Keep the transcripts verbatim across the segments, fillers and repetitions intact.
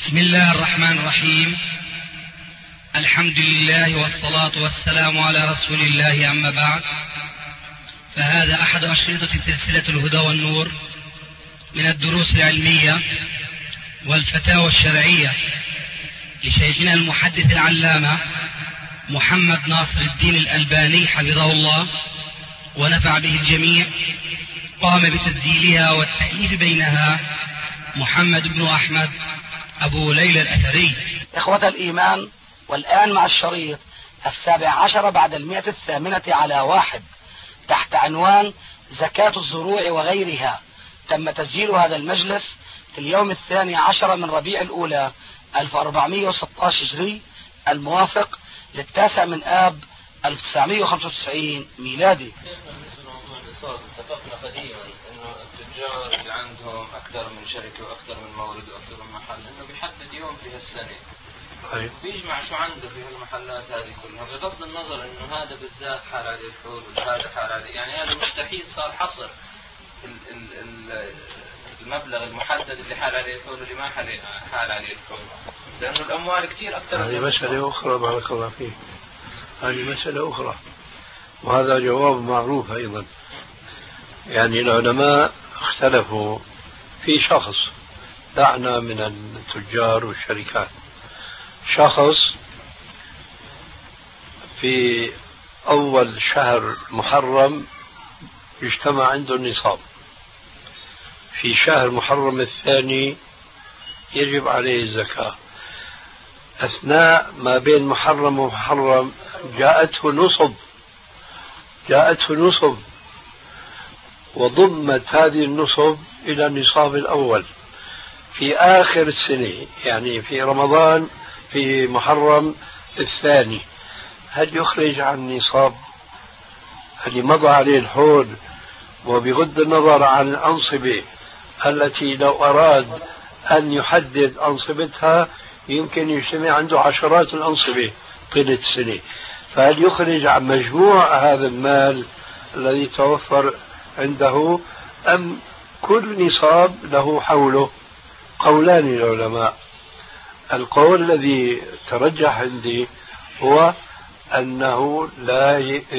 بسم الله الرحمن الرحيم. الحمد لله والصلاة والسلام على رسول الله، أما بعد، فهذا أحد أشرطة سلسلة الهدى والنور من الدروس العلمية والفتاوى الشرعية لشيخنا المحدث العلامة محمد ناصر الدين الألباني حفظه الله ونفع به الجميع. قام بتسجيلها والتأليف بينها محمد بن أحمد أبو ليلى الأثري. إخوة الإيمان، والآن مع الشريط السابع عشر بعد المئة الثامنة على واحد تحت عنوان زكاة الزروع وغيرها. تم تسجيل هذا المجلس في اليوم الثاني عشر من ربيع الأولى ألف وأربعمئة وستة عشر هجري، الموافق للتاسع من آب ألف وتسعمئة وخمسة وتسعين ميلادي. اتفقنا قديما انه التجار اللي عندهم اكثر من شركه واكثر من مورد واكثر من محل انه بيحدد يوم في هالسنه بيجمع شو عنده في هالمحلات هذه كلها، بغض النظر انه هذا بالذات حال عليه الحول وهذا حال عليه، يعني هذا مستحيل صار حصر ال ال ال المبلغ المحدد اللي حال عليه الحول واللي ما حال عليه الحول، لانه الاموال كثير اكثر. هذه مساله اخرى بارك الله فيك، هذه مساله اخرى، وهذا جواب معروف ايضا. يعني العلماء اختلفوا في شخص، دعنا من التجار والشركات، شخص في أول شهر محرم يجتمع عنده النصاب، في شهر محرم الثاني يجب عليه الزكاة، أثناء ما بين محرم ومحرم جاءته نصب جاءته نصب وضمت هذه النصب إلى النصاب الأول في آخر السنة، يعني في رمضان في محرم الثاني. هل يخرج عن نصاب اللي مضى عليه الحول، وبغض النظر عن الأنصبة التي لو أراد أن يحدد أنصبتها يمكن يجتمع عنده عشرات الأنصبة طيلة السنة، فهل يخرج عن مجموع هذا المال الذي توفر عنده، أم كل نصاب له حوله؟ قولان للعلماء. القول الذي ترجح عندي هو أنه لا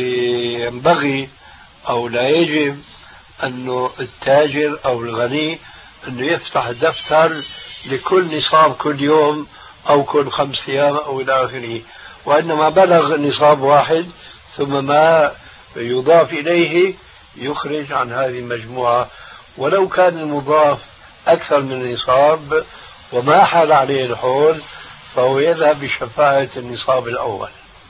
ينبغي أو لا يجب أنه التاجر أو الغني أنه يفتح دفتر لكل نصاب كل يوم أو كل خمس أيام أو إلى آخره، وإنما بلغ نصاب واحد ثم ما يضاف إليه يخرج عن هذه المجموعة، ولو كان المضاف أكثر من النصاب وما حال عليه الحول فهو يذهب بشفاعة النصاب الأول.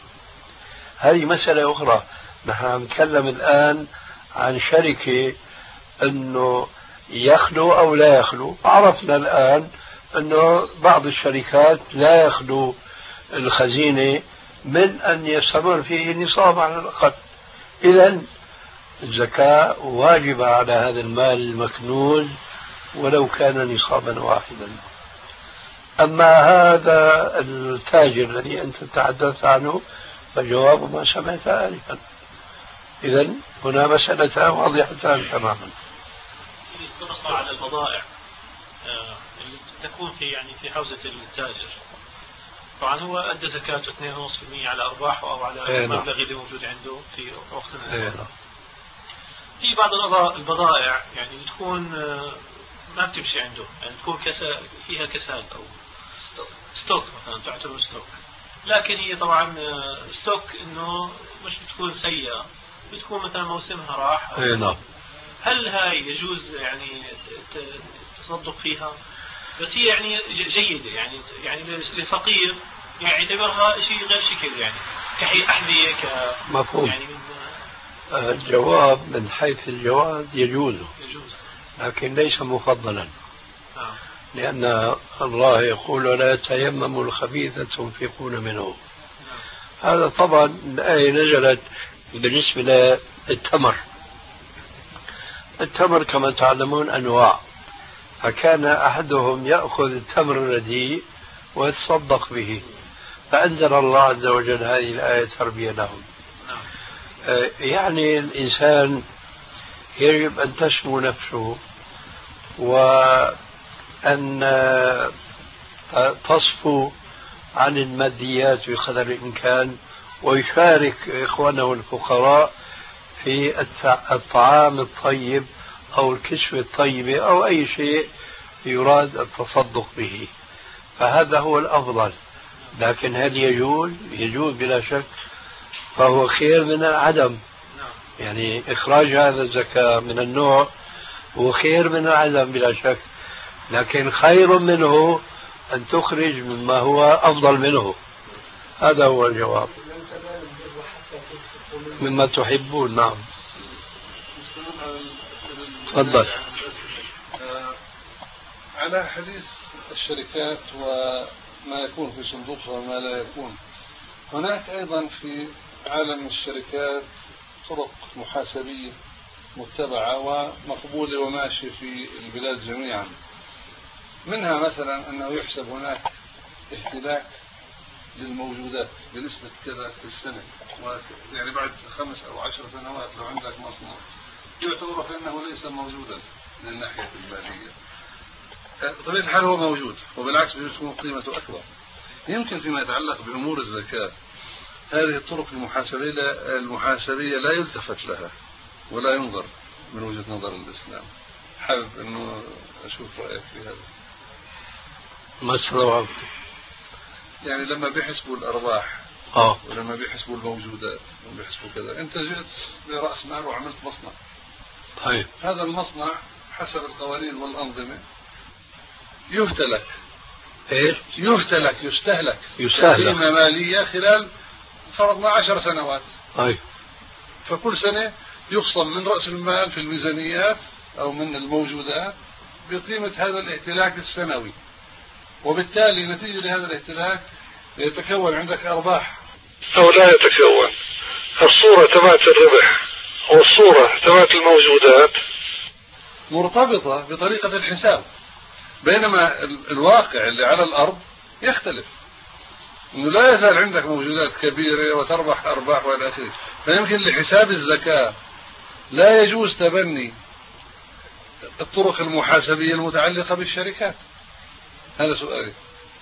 هذه مسألة أخرى. نحن نتكلم الآن عن شركة أنه يخلو أو لا يخلو. عرفنا الآن أنه بعض الشركات لا يخلو الخزينة من أن يستمر فيه النصاب على الأقل، إذن الزكاة واجبة على هذا المال المكنوز ولو كان نصابا واحدا. أما هذا التاجر الذي أنت تحدثت عنه فجواب ما سمعت آنفا. إذن هنا مسألتان واضحتان تماما. الصدقة على البضائع اللي تكون في يعني في حوزة التاجر، طبعا هو أدى زكاته اثنين فاصلة خمسة بالمئة على أرباحه أو على المبلغ اللي موجود عنده في وقت النصاب. في بعض البضائع يعني بتكون ما بتمشي عنده، يعني تكون كسا فيها كساد أو ستوك مثلا، تعتبر ستوك، لكن هي طبعا ستوك إنه مش بتكون سيئة، بتكون مثلا موسمها راح. هل هاي يجوز يعني تصدق فيها؟ بس هي يعني جيدة، يعني يعني للفقير يعني يعتبرها شيء غير شكل، يعني كحي أحذية ك مفهوم. يعني الجواب من حيث الجواز يجوز، يجوز. لكن ليس مفضلا. آه. لأن الله يقول ولا تيمموا الخبيث تنفقون منه. آه. هذا طبعا الآية نزلت بالنسبة للتمر. التمر كما تعلمون أنواع، فكان أحدهم يأخذ التمر الرديء ويتصدق به، فأنزل الله عز وجل هذه الآية تربية لهم. يعني الإنسان يجب أن تسمو نفسه وأن تصفو عن الماديات بقدر الإمكان، ويشارك إخوانه الفقراء في الطعام الطيب أو الكسوة الطيبة أو أي شيء يراد التصدق به، فهذا هو الأفضل. لكن هل يجوز؟ يجوز بلا شك، فهو خير من العدم. يعني إخراج هذا الزكاة من النوع هو خير من العدم بلا شك، لكن خير منه أن تخرج مما هو أفضل منه. هذا هو الجواب. مما تحبون. نعم تفضل. على حديث الشركات وما يكون في صندوقها وما لا يكون، هناك أيضا في عالم الشركات طرق محاسبية متبعة ومقبولة وماشية في البلاد جميعا. منها مثلا أنه يحسب هناك اهتلاك للموجودات بنسبة كذا في السنة، يعني بعد خمس أو عشر سنوات لو عندك مصنع يعتبر فإنه ليس موجودا من الناحية المالية. بطبيعة الحال هو موجود، وبالعكس بتكون قيمته أكبر. يمكن فيما يتعلق بأمور الزكاة هذه الطرق المحاسبية المحاسبية لا يلتفت لها ولا ينظر من وجهة نظر الإسلام. حابب أنه أشوف رأيك في هذا. ما استوعبت. يعني لما بيحسبوا الأرباح اه ولما بيحسبوا الموجودات ولما بيحسبوا كذا، أنت جئت برأس مال وعملت مصنع. طيب هذا المصنع حسب القوانين والأنظمة يهتلك. ايش؟ يهتلك يستهلك يستهلك قيمة مالية خلال فرضنا عشر سنوات. طيب فكل سنة يخصم من رأس المال في الميزانيات أو من الموجودات بقيمة هذا الاهتلاك السنوي، وبالتالي نتيجة لهذا الاهتلاك يتكون عندك أرباح أو لا يتكون. الصورة تبعت الربح والصورة تبعت الموجودات مرتبطة بطريقة الحساب، بينما الواقع اللي على الأرض يختلف، إنه لا يزال عندك موجودات كبيرة وتربح أرباح وإلى آخره. فيمكن لحساب الزكاة لا يجوز تبني الطرق المحاسبية المتعلقة بالشركات. هذا سؤالي.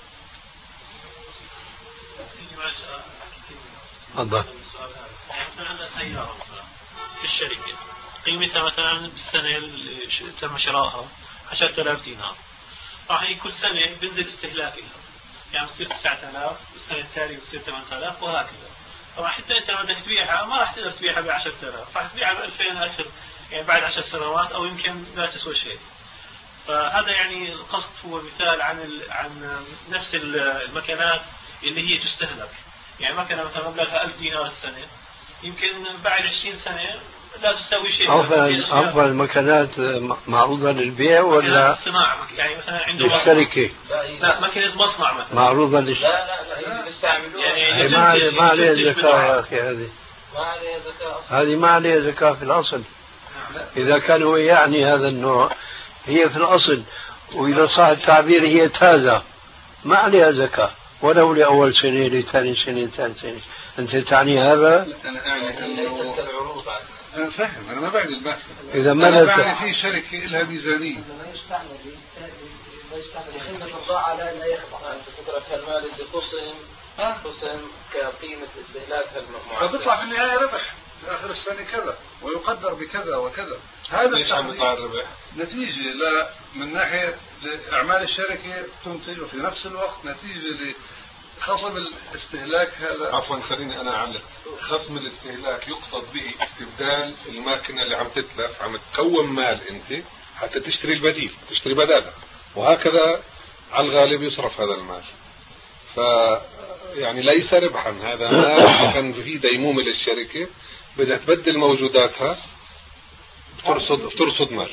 تفضل. مثلا عندنا سيارة في الشركة قيمتها مثلا بالسنة اللي تم شرائها عشرة آلاف دينار، راح كل سنة بنزل استهلاكها، يعني بصير تسعة آلاف، السنة التالية بصير ثمانية آلاف وهكذا. طبعا حتى انت لما بدك تبيعها ما راح تقدر تبيعها ب عشرة آلاف، راح تبيعها ب ألفين آخر يعني بعد عشر سنوات او يمكن لا تسوى شيء. فهذا يعني القصد هو مثال عن ال... عن نفس المكانات اللي هي تستهلك. يعني مكنه مثلا مبلغها ألف دينار السنه يمكن بعد عشرين سنة لا تساوي شيء. أفضل أفضل المكانات معروضة للبيع ولا الصناعة؟ يعني مثلا عنده للشركة؟ لا مكنة مصنع مثلا معروضة للش... لا لا لا هي بيستعملوها يعني ما عليها ما عليها زكاة يا أخي. هذه ما عليها زكاة، هذه ما عليها زكاة في الأصل. إذا كان هو يعني هذا النوع هي في الأصل، وإذا صح التعبير هي تازة ما عليها زكاة ولو لأول سنة لثاني سنة ثالث سنة. أنت تعني هذا؟ أنا أعني ليست كالعروض. أنا فاهم، أنا ما بعد الماكل. إذا ما أنا بعد في شركة لها ميزانية. ما يستعمل ما يستعمل خدمة الضاعة لا يخضع. أنت فكرة المال اللي قسم قسم كقيمة استهلاكها المعدل، فبيطلع في النهاية ربح في آخر السنة كذا ويقدر بكذا وكذا. هذا ليش عم يطلع الربح؟ نتيجة لا من ناحية أعمال الشركة تنتج، وفي نفس الوقت نتيجة لخصم الاستهلاك هذا. عفوا خليني أنا أعلق. خصم الاستهلاك يقصد به استبدال الماكينة اللي عم تتلف، عم تكون مال أنت حتى تشتري البديل، تشتري بدالها، وهكذا على الغالب يصرف هذا المال. ف يعني ليس ربحا، هذا مال كان فيه ديمومة للشركة بدها تبدل موجوداتها بترصد بترصد مال.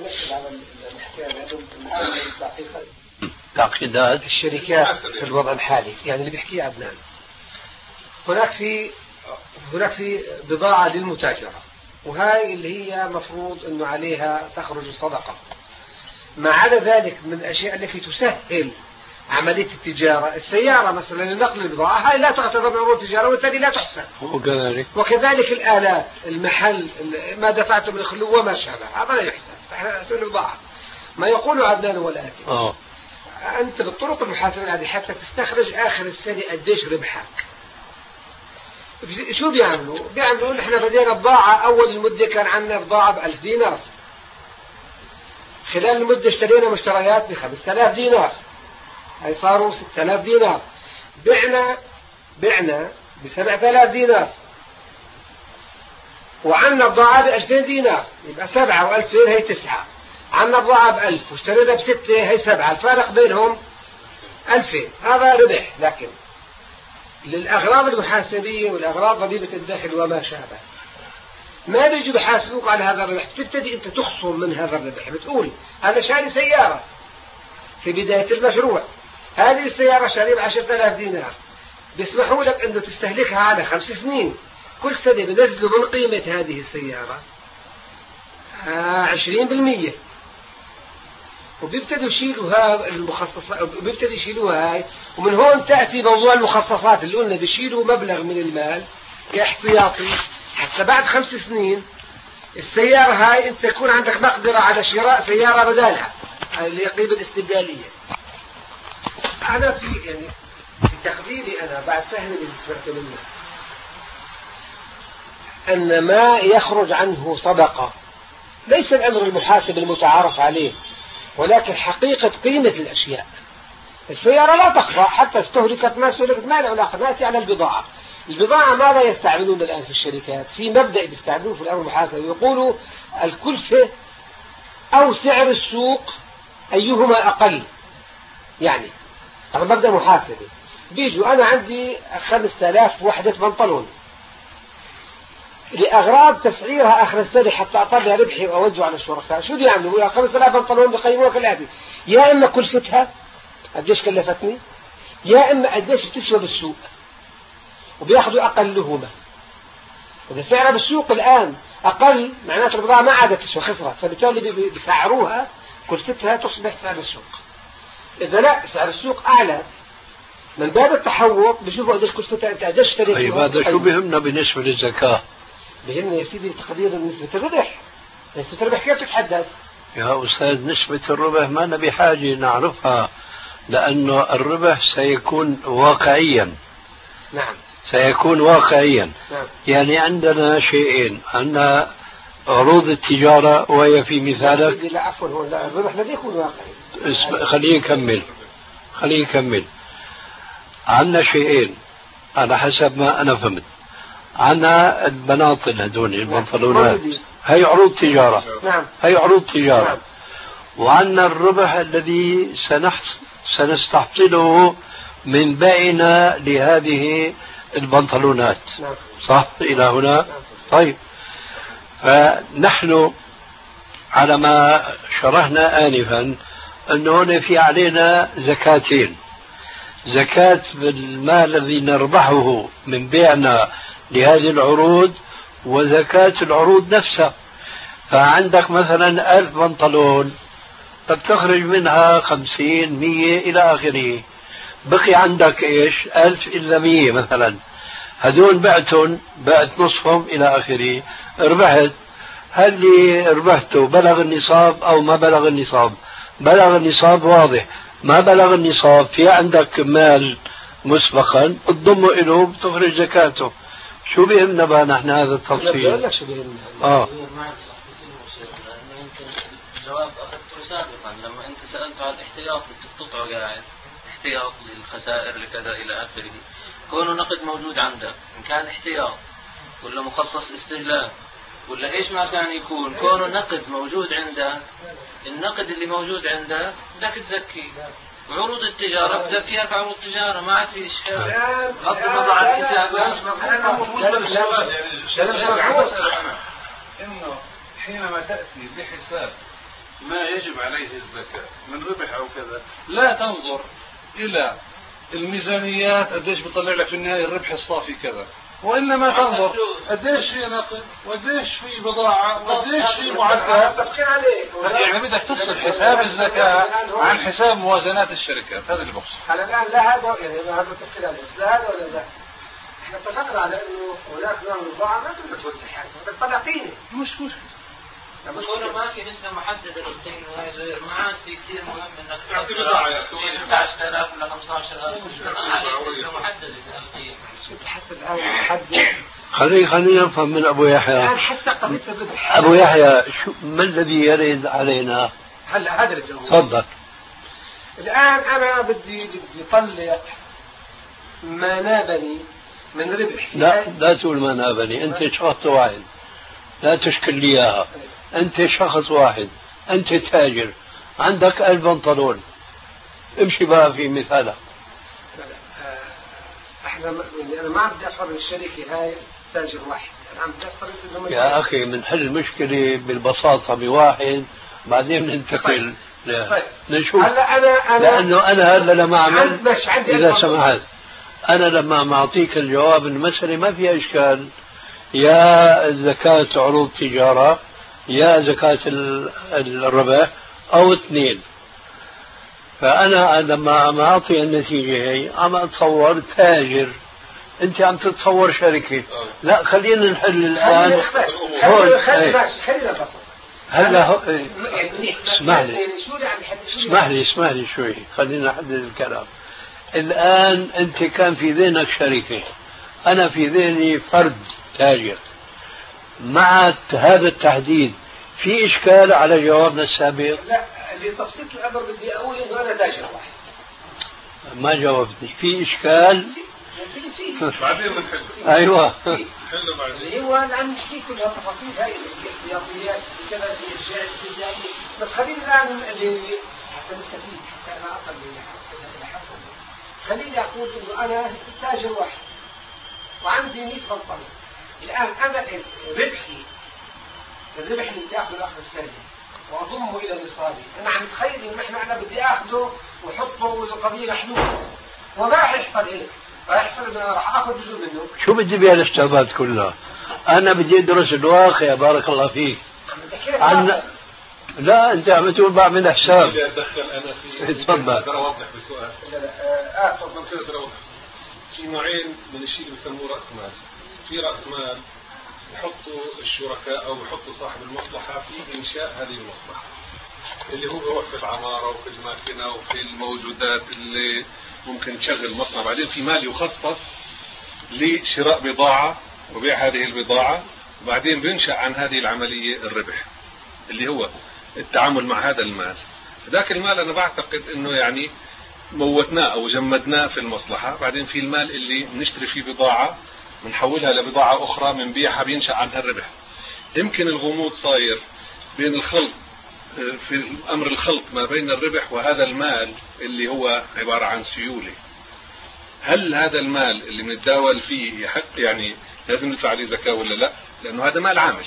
تعقيدات الشركات في الوضع الحالي يعني اللي بيحكيه عدنان. هناك في هناك في بضاعة للمتاجرة، وهاي اللي هي مفروض انه عليها تخرج الصدقة. ما عدا ذلك من الاشياء التي تسهل عملية التجارة، السيارة مثلا لنقل البضاعة هاي لا تعتبر من عروض التجارة وبالتالي لا تحسن. وكذلك وكذلك الآلات، المحل، ما دفعته من الخلو وما شابه هذا لا يحسن، احنا نحسن البضاعة. ما يقول عدنان هو الآتي: اه أنت بالطرق المحاسبة هذه حتى تستخرج آخر السنة قديش ربحك. شو بيعملوا؟ بيعملوا نحن بدينا بضاعة، أول المدة كان عندنا بضاعة بألف دينار، خلال المدة اشترينا مشتريات بخمسة آلاف دينار، هاي صاروا ستة آلاف دينار، بعنا بعنا بسبعة آلاف دينار، وعندنا بضاعة بألفين دينار، يبقى سبعة وألفين هي تسعة، عندنا بضاعة بألف واشترينا بستة هي سبعة، الفارق بينهم ألفين، هذا ربح. لكن للأغراض المحاسبية والأغراض ضريبة الدخل وما شابه ما بيجوا بحاسبوك على هذا الربح، بتبتدي أنت تخصم من هذا الربح، بتقول أنا شاري سيارة في بداية المشروع، هذه السيارة شاري بعشرة آلاف دينار، بيسمحوا لك أنه تستهلكها على خمس سنين، كل سنة بنزلوا من قيمة هذه السيارة عشرين بالمية، وبيبتدوا يشيلوا المخصصات، وبيبتدوا يشيلوها هاي، ومن هون تأتي موضوع المخصصات اللي قلنا بيشيلوا مبلغ من المال كاحتياطي حتى بعد خمس سنين السيارة هاي انت يكون عندك مقدرة على شراء سيارة بدالها، اللي هي قيمة الاستبدالية. أنا في يعني في تقديري أنا بعد فهم اللي سمعت منه أن ما يخرج عنه صدقة ليس الأمر المحاسب المتعارف عليه، ولكن حقيقة قيمة الأشياء. السيارة لا تخفى، حتى استهلكت ما استهلكت ما له علاقة، نأتي على البضاعة. البضاعة ماذا يستعملون الآن في الشركات؟ في مبدأ يستعملون في الأمر المحاسبي، يقولوا الكلفة أو سعر السوق أيهما أقل. يعني هذا مبدأ محاسبي، بيجوا أنا عندي خمسة آلاف وحدة بنطلون لأغراض تسعيرها آخر السنة حتى أطلع ربحي وأوزع على الشركاء، شو بيعملوا؟ يا خمسة آلاف بنطلون بقيموها كالآتي: يا إما كلفتها قديش كلفتني، يا إما قديش بتسوى بالسوق، وبياخذوا أقلهما. إذا سعرها بالسوق الآن أقل معناته البضاعة ما عادت تسوى، خسرت، فبالتالي بيسعروها كلفتها تصبح سعر السوق. إذا لا سعر السوق أعلى، من باب التحوط بيشوفوا قديش كلفتها، أنت قديش اشتريتها. طيب هذا شو بيهمنا بالنسبة للزكاة؟ بهمنا يا سيدي تقدير نسبة الربح. نسبة الربح كيف تتحدد؟ يا أستاذ نسبة الربح ما نبي حاجة نعرفها، لأنه الربح سيكون واقعيا. نعم سيكون واقعيا. نعم. يعني عندنا شيئين، عندنا عروض التجارة وهي في مثالك. لا عفوا، هو لا الربح الذي يكون واقعي. خليه يكمل خليه يكمل عندنا شيئين على حسب ما أنا فهمت. عندنا البناطل هدول البنطلونات، هي عروض تجارة. نعم. هي عروض تجارة. نعم. وعندنا الربح الذي سنستحصله من بيعنا لهذه البنطلونات. نعم. صح إلى هنا؟ نعم. طيب، فنحن على ما شرحنا آنفا أنه هنا في علينا زكاتين: زكاة بالمال الذي نربحه من بيعنا لهذه العروض، وزكاة العروض نفسها. فعندك مثلا ألف بنطلون بتخرج منها خمسين مية إلى آخره، بقي عندك إيش؟ ألف إلا مية مثلا، هدول بعتهم، بعت نصفهم إلى آخره، ربحت. هل اللي ربحته بلغ النصاب أو ما بلغ النصاب؟ بلغ النصاب واضح. ما بلغ النصاب في عندك مال مسبقا تضمه إله بتخرج زكاته. شو بيهمنا بقى نحن هذا التفصيل؟ اه الجواب أخذته سابقا لما أنت سألت عن الاحتياط، بتقطعه قاعد احتياط للخسائر لكذا إلى آخره. كونه نقد موجود عندك، إن كان احتياط ولا مخصص استهلاك ولا إيش ما كان يكون، كونه نقد موجود عندك، النقد اللي موجود عندك بدك تزكيه. عروض التجارة تزكيها في عروض التجارة، ما عاد في إشكال. بغض النظر عن الحسابات. إنه حينما تأتي بحساب ما يجب عليه الزكاة من ربح أو كذا، لا تنظر إلى الميزانيات قديش بيطلع لك في النهاية الربح الصافي كذا، وإنما تنظر قديش في نقد وقديش في بضاعة وقديش في معدات. يعني بدك تفصل حساب الزكاة عن حساب موازنات الشركات، هذا اللي بقصد. على الآن لا هذا يعني ما هذا تفصيل هذا، لا هذا ولا لا. احنا اتفقنا على إنه هناك نوع من البضاعة ما تقدر توزعها، بدك تطلع قيمة. مش مشكلة. كونه ما في نسبة محددة للقيمة وهي غير ما عاد في كثير مهم انك تعطي بضاعة يا اخي اثني عشر آلاف ولا خمسة عشر ألف ما عاد نسبة محددة للقيمة. حتى الآن محدد. خلي خلينا نفهم من أبو يحيى. الآن حتى قضية الربح. أبو يحيى شو ما الذي يرد علينا؟ هلا هذا اللي بدي تفضل. الآن أنا بدي بدي أطلق ما نابني من ربح. لا لا تقول ما نابني، أنت شخص واحد لا تشكل لي إياها. أنت شخص واحد، أنت تاجر عندك ألف بنطلون، امشي بقى في مثالك. احنا يعني انا ما عم بدي اصر الشركه هاي تاجر واحد، انا عم بدي اصر انه يا اخي بنحل المشكله بالبساطه بواحد بعدين ننتقل. طيب. نشوف. هلا انا انا لانه انا هلا لما اعمل مش عندي اذا سمحت انا لما اعطيك الجواب المساله ما فيها اشكال، يا زكاه عروض تجاره يا زكاه الربح او اثنين. فأنا لما عم أعطي النتيجة هي عم أتصور تاجر، أنت عم تتصور شركة. لا خلينا نحل الآن هون. خلينا خلينا هلا هو... اسمح لي اسمح لي اسمح لي شوي، خلينا نحدد الكلام. الآن أنت كان في ذهنك شركة، أنا في ذهني فرد تاجر. مع هذا التحديد في إشكال على جوابنا السابق؟ لا، لتبسيط الأمر بدي أقول إنه أنا تاجر واحد. ما جاوبتني. في إشكال؟ بعدين بنحل. أيوة. حلو بعدين. اللي هو الآن نحكي كل هالتفاصيل هاي الاحتياطيات كذا في أشياء استثنائية، بس خلينا الآن اللي حتى نستفيد حتى أنا أقل اللي حصل. خليني أقول إنه أنا تاجر واحد وعندي مئة بنطلون. الآن أنا ربحي الربح اللي بدي اخذه الاخر السنه واضمه الى نصابي، انا عم اتخيل انه احنا انا بدي اخذه واحطه لقضيه محلوله، وما راح يحصل هيك، راح يحصل انه انا راح اخذ جزء منه. شو بدي بهالاشتباهات كلها؟ انا بدي ادرس الواقع. بارك الله فيك. عن... لا انت عم تقول بعمل حساب. بدي اتدخل انا في تفضل. اقدر اوضح بسؤال. لا لا اه تفضل كده اقدر اوضح. في نوعين من الشيء اللي بسموه راس مال. في راس مال يحطوا الشركاء أو يحطوا صاحب المصلحة في إنشاء هذه المصلحة، اللي هو بيروح في العمارة وفي الماكينة وفي الموجودات اللي ممكن تشغل مصنع. بعدين في مال يخصص لشراء بضاعة وبيع هذه البضاعة، وبعدين بينشأ عن هذه العملية الربح اللي هو التعامل مع هذا المال. ذاك المال أنا بعتقد أنه يعني موتناه أو جمدناه في المصلحة. بعدين في المال اللي نشتري فيه بضاعة بنحولها لبضاعة أخرى بنبيعها بينشأ عنها الربح. يمكن الغموض صاير بين الخلط في أمر الخلط ما بين الربح وهذا المال اللي هو عبارة عن سيولة. هل هذا المال اللي بنتداول فيه يحق يعني لازم ندفع عليه زكاة ولا لا؟ لأنه هذا مال عامل.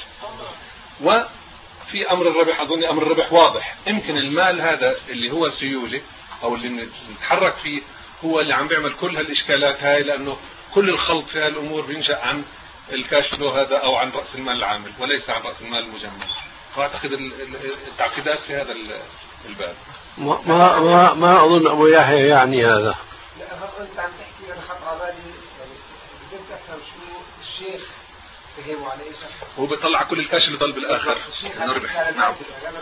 وفي أمر الربح أظن أمر الربح واضح. يمكن المال هذا اللي هو سيولة أو اللي نتحرك فيه هو اللي عم بيعمل كل هالإشكالات هاي، لأنه كل الخلط في هالأمور بينشأ عن الكاش فلو هذا أو عن رأس المال العامل وليس عن رأس المال المجمد. فأعتقد التعقيدات في هذا الباب. ما ما ما, ما أظن أبو يحيى يعني هذا. لا أنت عم تحكي أنا خطر على بالي يعني بدي أفهم شو الشيخ فهموا على إيش. هو بيطلع كل الكاش اللي ضل بالآخر نربح. نعم. نعم.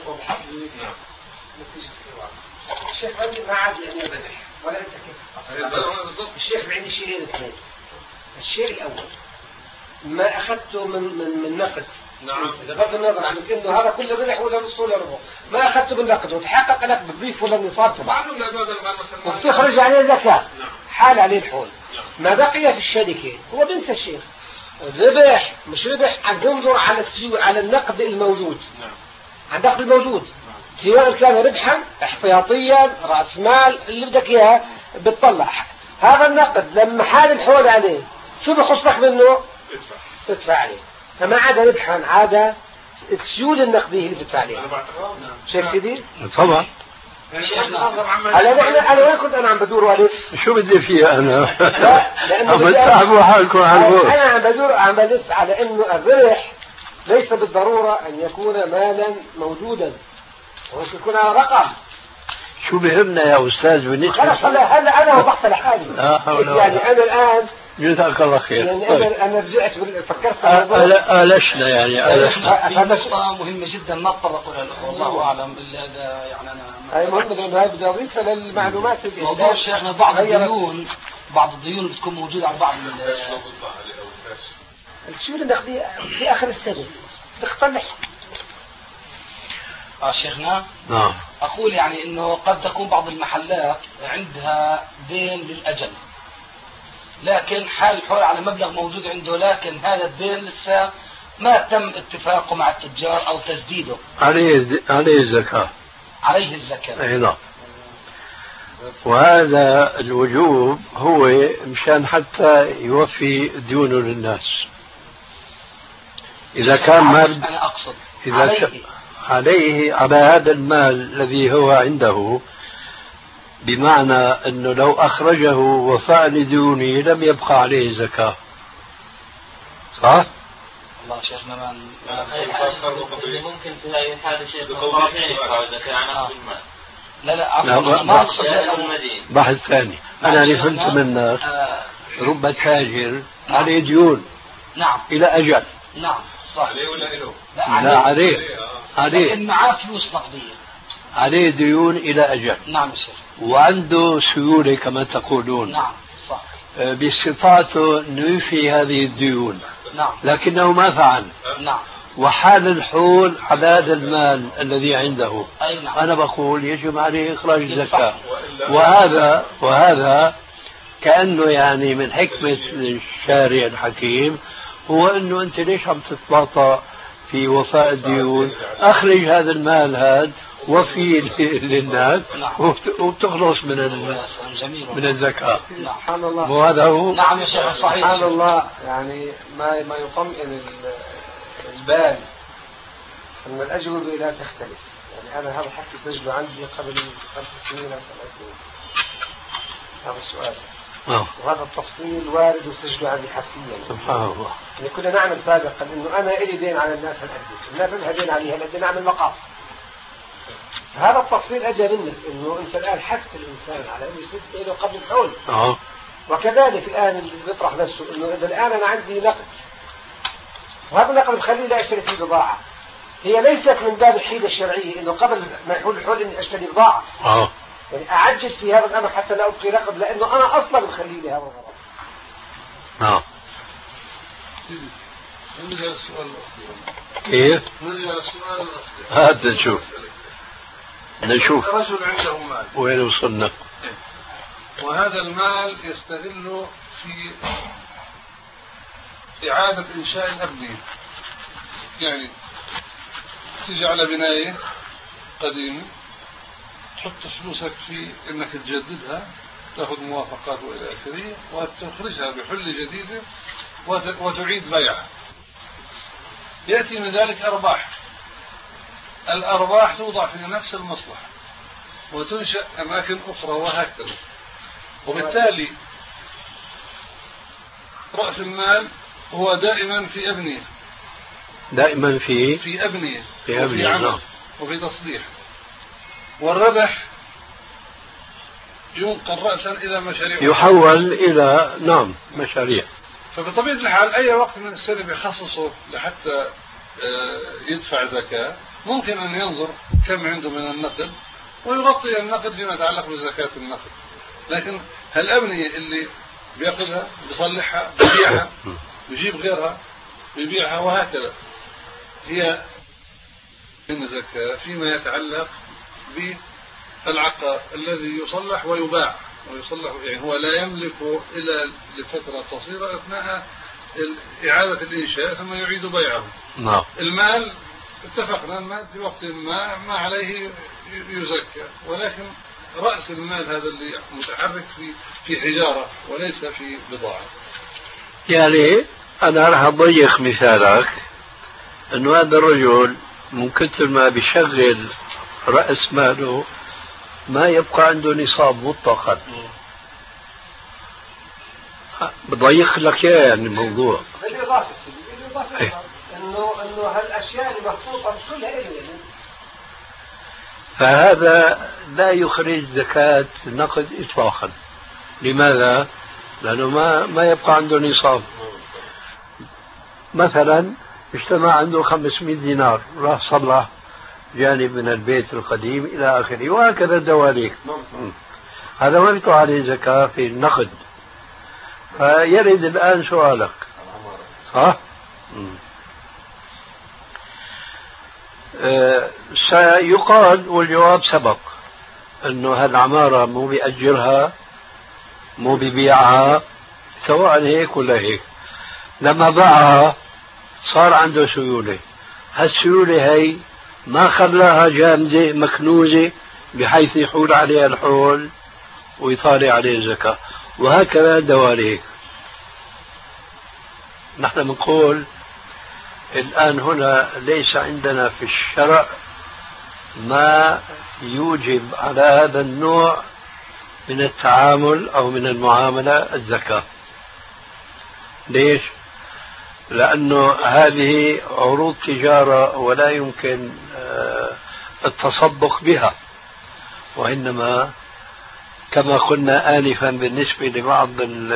الشيخ عندي ما عاد يعني ربح ولا أنت كيف؟ الشيخ عندي شيئين اثنين. الشيء الأول ما أخذته من من من نقد. نعم. بغض النظر عن إنه هذا كله ربح ولا نص ولا ربع، ما أخذته من نقد وتحقق لك بتضيف ولا النصاب تبعه. وبتخرج عليه زكاة. نعم. حال عليه الحول. ما بقي في الشركة هو بنسى الشيخ. ربح مش ربح عم ينظر على السيو على النقد الموجود. نعم. على النقد الموجود. سواء كان ربحا احتياطيا رأس مال اللي بدك إياه بتطلع هذا النقد لما حال الحول عليه شو بخصك منه؟ ادفع. تدفع عليه. فما عاد ربحا عاد السيولة النقدية اللي بتدفع عليها. شايف سيدي؟ طبعا. على نحن أنا وين كنت أنا عم بدور والف؟ شو بدي فيها أنا؟ لأنه عم تتعبوا حالكم على البوت. أنا عم بدور عم بلف على إنه الربح ليس بالضرورة أن يكون مالا موجودا، وممكن يكون رقم. شو بهمنا يا أستاذ بالنسبة خلاص هلا هلا أنا وضحت لحالي. يعني أنا الآن جزاك الله خير. يعني طيب. أنا أنا رجعت فكرت في الموضوع. ألشنا يعني ألشنا. هذا نقطة مهمة جدا ما تطرقوا لها الأخوة الله أعلم إلا هذا يعني أنا. هاي مهمة لأنه هاي بدي أضيفها للمعلومات. موضوع شيخنا بعض الديون بعض الديون بتكون موجودة على بعض السيولة النقدية في آخر السنة تختلف. آه شيخنا. نعم. أقول يعني إنه قد تكون بعض المحلات عندها دين للأجل. لكن حال الحول على مبلغ موجود عنده لكن هذا الدين لسه ما تم اتفاقه مع التجار او تسديده. عليه عليه الزكاة. عليه الزكاة. اي نعم. وهذا الوجوب هو مشان حتى يوفي ديونه للناس. إذا كان مال أنا أقصد إذا عليه. عليه على هذا المال الذي هو عنده، بمعنى أنه لو أخرجه وفاء لديونه لم يبقى عليه زكاة. صح؟ الله شيخنا ما ممكن في هذه الحالة شيخ الطرفين يدفعوا زكاة عن نفس المال. لا لا لا ما أقصد بحث ثاني. أنا اللي فهمت منك رب تاجر عليه ديون. نعم. إلى أجل. نعم صح. عليه ولا إله؟ لا عليه. لا عليه. عليه. لكن معاه فلوس نقدية. عليه ديون إلى أجل. نعم يا شيخ. وعنده سيولة كما تقولون. نعم صح. باستطاعته أن يوفي هذه الديون. نعم. لكنه ما فعل. نعم. وحال الحول على هذا المال الذي عنده. أي نعم. أنا بقول يجب عليه إخراج الزكاة. وهذا وهذا كأنه يعني من حكمة الشارع الحكيم هو أنه أنت ليش عم تتباطأ في وفاء الديون؟ أخرج هذا المال هذا وفي للناس وبتخلص من من الزكاة. سبحان الله. وهذا هو. نعم يا شيخ صحيح. سبحان الله. يعني ما ما يطمئن البال أن الأجوبة لا تختلف. يعني أنا هذا الحكي سجله عندي قبل خمس سنين أو سبع سنين. هذا السؤال. أوه. وهذا التفصيل وارد وسجله عندي حرفيا. سبحان الله. يعني كنا نعمل سابقا إنه أنا إلي دين على الناس هالقد، الناس لها دين عليها بدي نعمل مقاص. هذا التفصيل أجى منك إنه أنت الآن حث الإنسان على إنه يسد له قبل الحول. أه. وكذلك الآن اللي بيطرح نفسه إنه إذا الآن أنا عندي نقد وهذا النقد بخليه لا أشتري فيه بضاعة. هي ليست من باب الحيلة الشرعية إنه قبل ما يحول الحول إني أشتري بضاعة. أه. يعني أعجز في هذا الأمر حتى لا أبقي نقد لأنه أنا أصلا بخليه لي هذا الغرض. أه. نرجع للسؤال الأصلي. كيف؟ نرجع للسؤال الأصلي. هات نشوف. نشوف. رجل عنده مال. وين وصلنا؟ وهذا المال يستغله في إعادة إنشاء الأبنية. يعني تيجي على بناية قديمة تحط فلوسك في إنك تجددها، تأخذ موافقات وإلى آخره وتخرجها بحلة جديدة وتعيد بيعها. يأتي من ذلك أرباح. الأرباح توضع في نفس المصلحة وتنشأ أماكن أخرى وهكذا. وبالتالي رأس المال هو دائما في أبنية. دائما في في أبنية. في أبنية. وفي عمل وفي تصليح. والربح ينقل رأسا إلى مشاريع. يحول إلى نعم مشاريع. فبطبيعة الحال أي وقت من السنة بيخصصه لحتى يدفع زكاة ممكن أن ينظر كم عنده من النقد ويغطي النقد فيما يتعلق بزكاة النقد. لكن هالأبنية اللي بيأخذها بيصلحها بيبيعها بيجيب غيرها بيبيعها وهكذا هي من زكاة فيما يتعلق بالعقار الذي يصلح ويباع ويصلح. يعني هو لا يملك إلا لفترة قصيرة أثناء إعادة الإنشاء ثم يعيد بيعه. نعم. المال اتفقنا المال في وقت ما ما عليه يزكى، ولكن رأس المال هذا اللي متحرك في في حجارة وليس في بضاعة. يعني أنا راح أضيق مثالك إنه هذا الرجل من كثر ما بيشغل رأس ماله ما يبقى عنده نصاب مطلقا. بضيق لك يا يعني الموضوع. بالإضافة بالإضافة إنه إنه هالأشياء اللي مخصوصة مش كلها إلي. فهذا لا يخرج زكاة النقد إطلاقا. لماذا؟ لأنه ما ما يبقى عنده نصاب. مثلا اجتمع عنده خمسمائة دينار، راح صلح جانب من البيت القديم إلى آخره، وهكذا الدواليك. هذا ما بيطلع عليه زكاة في النقد. فيرد الآن سؤالك، صح؟ أه سيقال والجواب سبق أنه هالعمارة مو بيأجرها مو بيبيعها، سواء هيك ولا هيك. لما باعها صار عنده سيولة، هالسيولة هي ما خلاها جامدة مكنوزة بحيث يحول عليها الحول ويطالع عليه الزكاة. وهكذا دواليك. نحن بنقول الآن هنا ليس عندنا في الشرع ما يوجب على هذا النوع من التعامل أو من المعاملة الزكاة. ليش؟ لأنه هذه عروض تجارة ولا يمكن التصدق بها، وإنما كما قلنا آنفا بالنسبة لبعض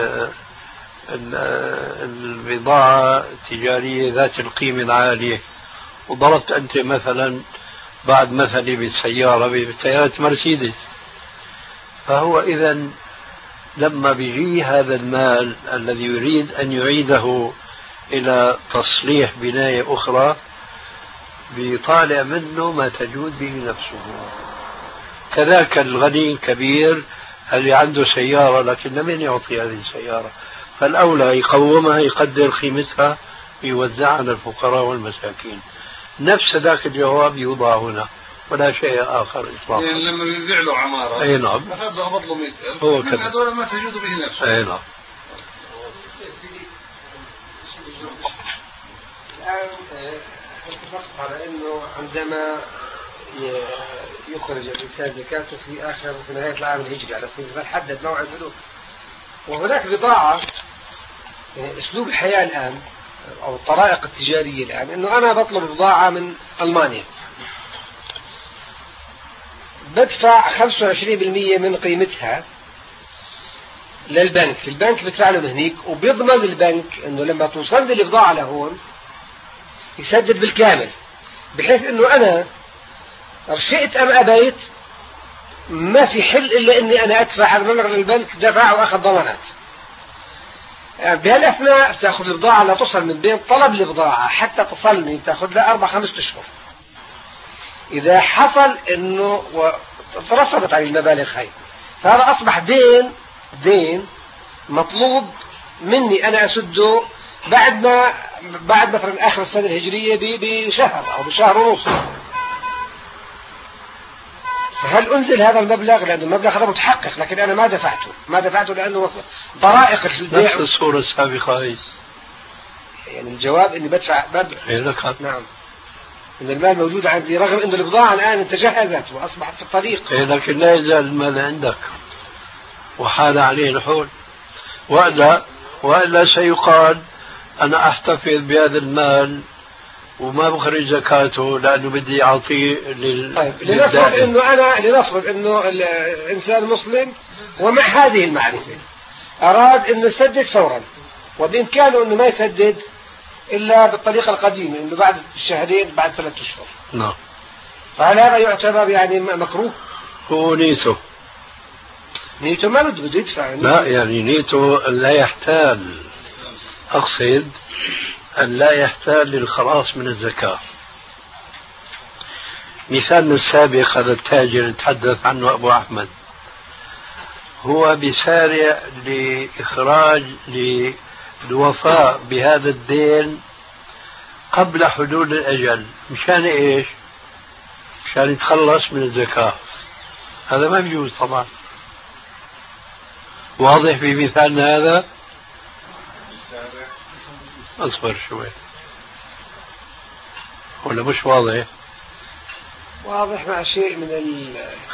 البضاعة التجارية ذات القيمة العالية. وضربت أنت مثلا بعد مثلي بالسيارة بسيارة مرسيدس، فهو إذن لما بيجي هذا المال الذي يريد أن يعيده إلى تصليح بناية أخرى بيطالع منه ما تجود به نفسه. كذاك الغني الكبير اللي عنده سيارة لكن لمن يعطي هذه السيارة؟ فالأولى يقومها، يقدر قيمتها، يوزعها على الفقراء والمساكين. نفس ذاك الجواب يوضع هنا ولا شيء آخر إطلاقا. يعني لما يبيع له عمارة أي نعم أخذ له له مئة ألف هو من كذا، هذول ما تجود به نفسه. أي نعم. الآن اتفقت على أنه عندما يخرج الإنسان زكاته في آخر في نهاية العام الهجري على سبيل المثال حدد موعد البلوغ، وهناك بضاعة يعني أسلوب الحياة الآن أو الطرائق التجارية الآن أنه أنا بطلب بضاعة من ألمانيا بدفع خمسة وعشرين بالمئة من قيمتها للبنك، البنك بدفع له هنيك، وبيضمن البنك أنه لما توصل لي البضاعة لهون يسدد بالكامل، بحيث أنه أنا رشئت أم أبيت ما في حل إلا أني أنا أدفع المبلغ للبنك دفع وأخذ ضمانات. يعني بهالأثناء تأخذ البضاعة لا تصل من بين طلب البضاعة حتى تصلني تأخذ لها أربع خمسة أشهر. إذا حصل أنه ترصدت على المبالغ هاي فهذا أصبح دين دين مطلوب مني أنا أسده بعد ما بعد مثلا آخر السنة الهجرية بشهر أو بشهر ونص. هل أنزل هذا المبلغ لأنه المبلغ هذا متحقق لكن أنا ما دفعته ما دفعته لأنه طرائق البيع نفس الصورة السابقة هي. يعني الجواب إني بدفع بدفع إيه لك نعم إن المال موجود عندي رغم إن البضاعة الآن انتجهزت وأصبحت في الطريق. إيه لكن لا يزال المال عندك وحال عليه الحول، وإلا وإلا سيقال أنا أحتفظ بهذا المال وما بخرج زكاته لأنه بدي أعطيه لل... طيب لنفرض إنه أنا لنفرض إنه الإنسان مسلم ومع هذه المعرفة أراد إنه يسدد فورا وبإمكانه إنه ما يسدد إلا بالطريقة القديمة إنه بعد شهرين بعد ثلاثة أشهر. نعم. فهل هذا يعتبر يعني مكروه؟ هو نيته نيته ما بده بده يدفع. لا يعني نيته أن لا يحتال، أقصد أن لا يحتال للخلاص من الزكاة. مثالنا السابق هذا التاجر تحدث عنه أبو أحمد هو بيسارع لإخراج للوفاء بهذا الدين قبل حلول الأجل. مشان إيش؟ مشان يتخلص من الزكاة. هذا ما بيجوز طبعا. واضح في مثالنا هذا؟ أصبر شوي ولا مش واضح؟ واضح مع شيء من ال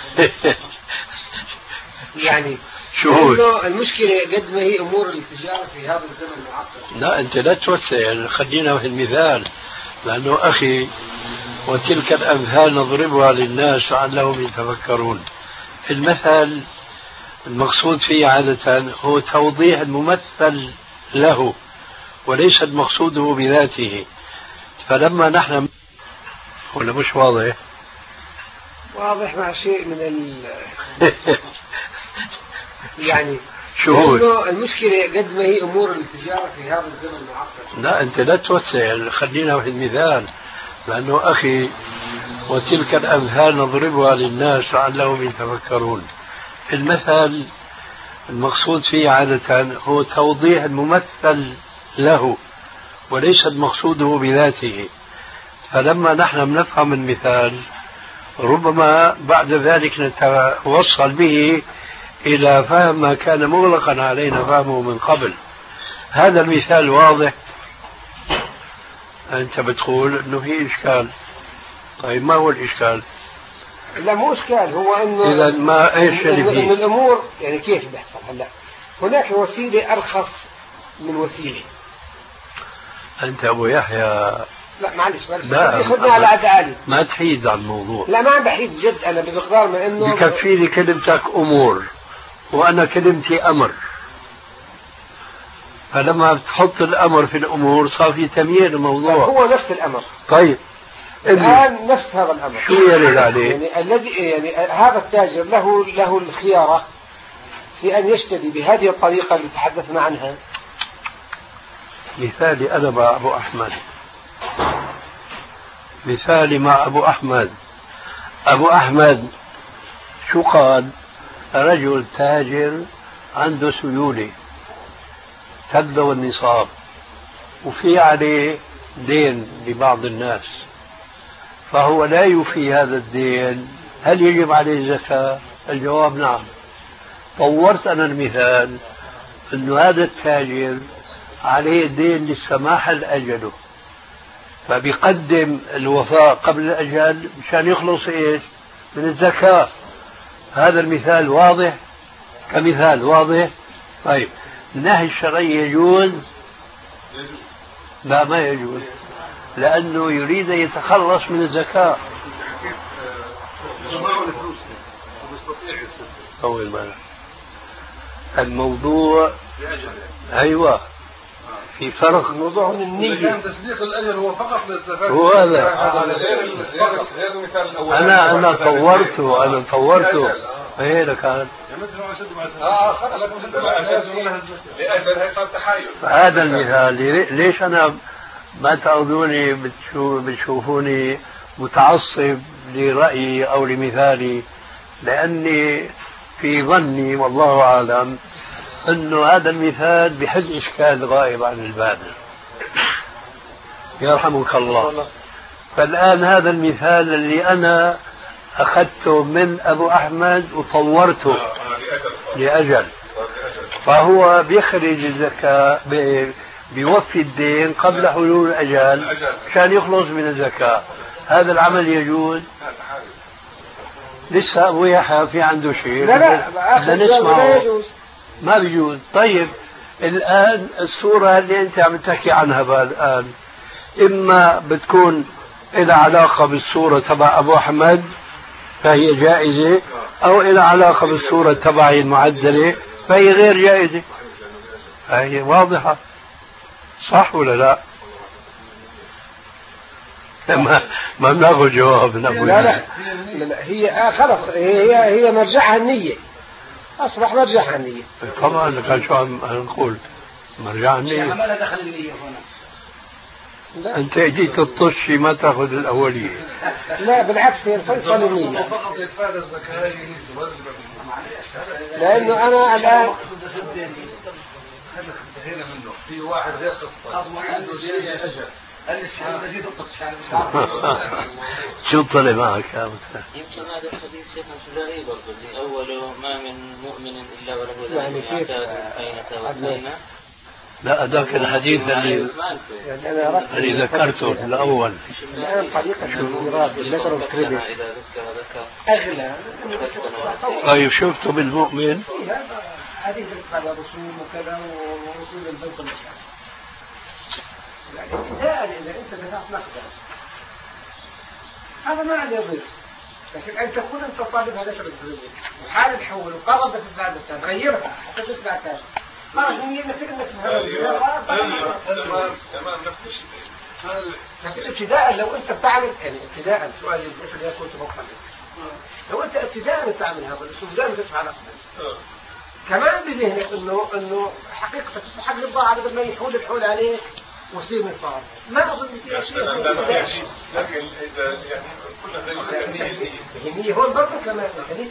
يعني شهود. المشكلة قد ما هي أمور التجارة في هذا الزمن معقد. لا أنت لا توسع يعني خلينا في المثال، لأنه أخي وتلك الأمثال نضربها للناس لعلهم يتفكرون. المثل المقصود فيه عادة هو توضيح الممثل له وليس مقصوده بذاته. فلما نحن ولا مش واضح؟ واضح مع شيء من ال يعني شهود. المشكلة قد ما هي أمور التجارة في هذا الزمن المعقد. لا أنت لا توسع، خلينا في المثال، لأنه أخي وتلك الأمثال نضربها للناس لعلهم يتفكرون. المثل المقصود فيه عادة هو توضيح الممثل له وليس مقصوده بذاته. فلما نحن نفهم المثال ربما بعد ذلك نتوصل به إلى فهم ما كان مغلقا علينا فهمه من قبل. هذا المثال واضح. أنت بتقول أنه في إشكال. طيب ما هو الإشكال؟ لا مو إشكال، هو أنه إذا ما إيش اللي فيه؟ إن الأمور يعني كيف بيحصل هلا؟ هناك وسيلة أرخص من وسيلة. أنت أبو يحيى لا معلش معلش ياخذنا على عد عالي، ما تحيد عن الموضوع. لا ما عم بحيد جد، أنا بمقدار ما إنه بكفيني كلمتك أمور وأنا كلمتي أمر، فلما بتحط الأمر في الأمور صار في تمييز الموضوع. هو نفس الأمر. طيب الآن نفس هذا الأمر شو يرد عليه؟ يعني الذي يعني هذا التاجر له له الخيارة في أن يشتري بهذه الطريقة اللي تحدثنا عنها. مثالي أنا مع أبو أحمد، مثالي مع أبو أحمد. أبو أحمد شو قال؟ رجل تاجر عنده سيولة تبلغ النصاب وفي عليه دين لبعض الناس، فهو لا يوفي هذا الدين، هل يجب عليه زكاة؟ الجواب نعم. طورت أنا المثال أنه هذا التاجر عليه دين للسماح لأجله، فبيقدم الوفاء قبل الأجل مشان يخلص إيش؟ من الزكاة. هذا المثال واضح كمثال واضح. طيب النهي الشرعي يجوز؟ لا ما يجوز، لأنه يريد أن يتخلص من الزكاة. طول بالك الموضوع. أيوة في فرق. الموضوع من النية. كان تصديق الأجل هو فقط للزكاة. هو هذا. أنا أنا طورته أنا طورته. إيه لكان. آه خلاص لأجل هي صار تحايل. هذا المثال ليش أنا ما تأخذوني بتشو بتشوفوني متعصب لرأيي أو لمثالي؟ لأني في ظني والله أعلم أنه هذا المثال بحل إشكال غائب عن البال. يرحمك الله. فالآن هذا المثال اللي أنا أخذته من أبو أحمد وطورته لأجل، فهو بيخرج الزكاة بيوفي الدين قبل حلول الأجل عشان يخلص من الزكاة. هذا العمل يجوز؟ لسه أبو يحيى في عنده شيء. لا لا بدنا نسمعه. ما بيجوز. طيب الآن الصورة اللي أنت عم تحكي عنها الآن إما بتكون إلى علاقة بالصورة تبع أبو أحمد فهي جائزة، أو إلى علاقة بالصورة تبعي المعدلة فهي غير جائزة. فهي واضحة، صح ولا لا؟ ما ما بناخذ جواب من أبو لا لا, لا, لا هي آه خلص هي هي مرجعها النية، أصبح مرجعها النية. طبعا كان شو عم نقول مرجعها النية. ما لها دخل النية هنا. لا. أنت جيت تطشي ما تأخذ الأولية. لا بالعكس هي الفيصل النية. فقط يتفادى الزكاة. لأنه أنا الآن انتهينا منه. في واحد غير قسطاس عنده دين أجل. شو طلع معك يا أستاذ؟ يمكن هذا الحديث شيخنا سجاري برضه اللي أوله ما من مؤمن إلا وله يعني كيف أين لا هذاك الحديث اللي يعني أنا اللي ذكرته الأول. الآن طريقة الإيراد ذكروا الكريدت أغلى. طيب شفته بالمؤمن حديث قال رسوم وكذا ورسول البيت المشعر. يعني ابتداء إذا أنت دفعت مقدس هذا ما عليه ضيف، لكن أن تكون أنت طالب هدف الدنيا وحال الحول وقرضت الثالثة تغيرها حتى تتبع ثالث خلاص هي نفسك انك تمام نفس الشيء. لكن ابتداء لو انت بتعمل يعني ابتداء سؤال اللي كنت بفكر لو انت ابتداء بتعمل هذا الاسلوب دائما تدفع على نفسك كمان بذهنك انه انه حقيقه تستحق البضاعه بدل ما يحول الحول عليك ويصير نصاب ما اظن في شيء. لكن اذا يعني كلها هي هون برضه كمان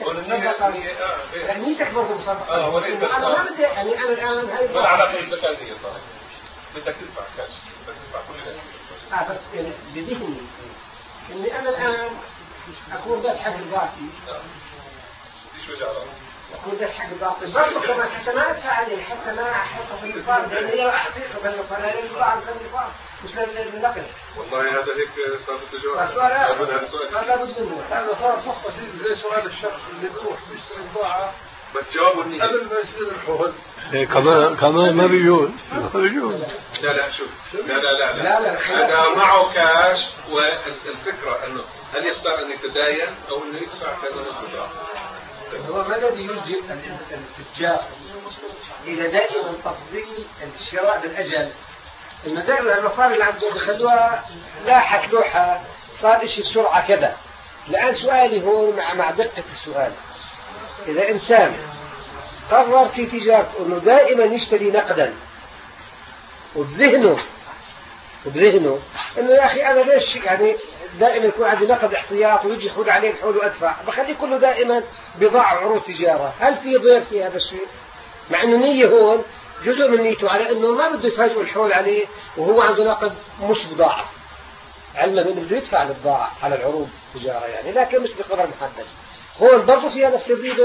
نيتك برضه مصدقه. انا ما بدي يعني انا الان هاي ولا علاقه بالزكاه دي صار بدك تدفع كاش بدك تدفع كل شيء. اه بس يعني بذهني اني انا الان اكون ذات حق الباقي ايش وجه على أكون ذات حق الباقي برضه كمان حتى ما أدفع عليه حتى ما أحطه في النصاب لأن هي أحطيته في النصاب لأن البضاعة مثل النصاب مش للنقل. والله هذا هيك صار التجارة. السؤال لا بد منه. هذا صار فقط زي سؤال الشخص اللي بيروح بيشتري بضاعة بس جوابه النية قبل ما يصير الحول. كمان كمان ما بيجوز ما بيجوز. لا لا شوف لا لا لا لا لا هذا معه كاش والفكرة إنه هل يستطيع أن يتداين أو إنه يدفع كذا البضاعة. هو ما الذي يلجئ التجار إلى دائما تفضيل الشراء بالأجل؟ إنه دائما المصاري اللي عنده بخلوها لاحت لوحة صار إشي بسرعة كذا. الآن سؤالي هون مع مع دقة السؤال إذا إنسان قرر في تجارته إنه دائما يشتري نقدا وبذهنه وبذهنه إنه يا أخي أنا ليش يعني دائما يكون عندي نقد احتياط ويجي يحول عليه الحول وأدفع بخليه كله دائما بضاعة عروض تجارة. هل في ضير في هذا الشيء؟ مع إنه نية هون جزء من نيته على إنه ما بده يفاجئ الحول عليه وهو عنده نقد مش بضاعة علما إنه بده يدفع البضاعة على العروض تجارة يعني لكن مش بقدر محدد. هون برضه في هذا السبيل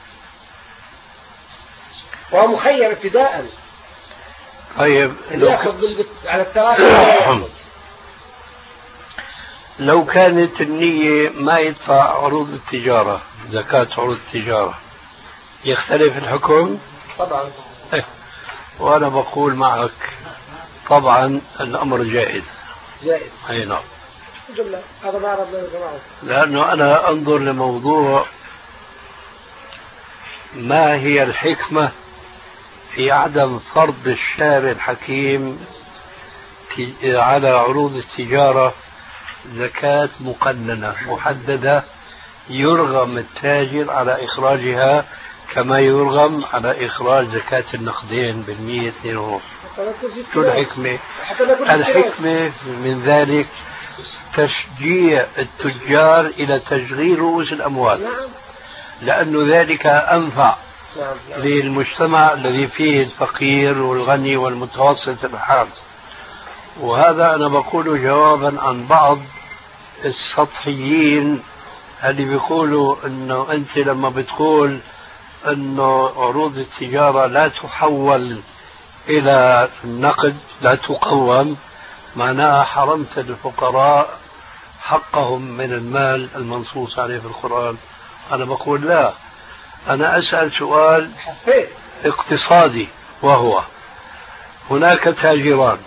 وهو مخير ابتداء. طيب ياخذ على التراخي. لو كانت النية ما يدفع عروض التجارة زكاة عروض التجارة يختلف الحكم؟ طبعا. إيه. وأنا بقول معك طبعا الأمر جائز. جائز. أي نعم. جملة هذا ما ربنا يسمعه. لأنه أنا أنظر لموضوع ما هي الحكمة في عدم فرض الشارع الحكيم على عروض التجارة زكاة مقننة محددة يرغم التاجر على إخراجها كما يرغم على إخراج زكاة النقدين بالمية اثنين ونص. شو الحكمة؟ الحكمة من ذلك تشجيع التجار إلى تشغيل رؤوس الأموال لأن ذلك أنفع للمجتمع الذي فيه الفقير والغني والمتوسط الحال. وهذا أنا بقوله جوابا عن بعض السطحيين اللي بيقولوا أنه أنت لما بتقول أنه عروض التجارة لا تحول إلى النقد لا تقوم معناها حرمت الفقراء حقهم من المال المنصوص عليه في القرآن. أنا بقول لا، أنا أسأل سؤال اقتصادي وهو هناك تاجران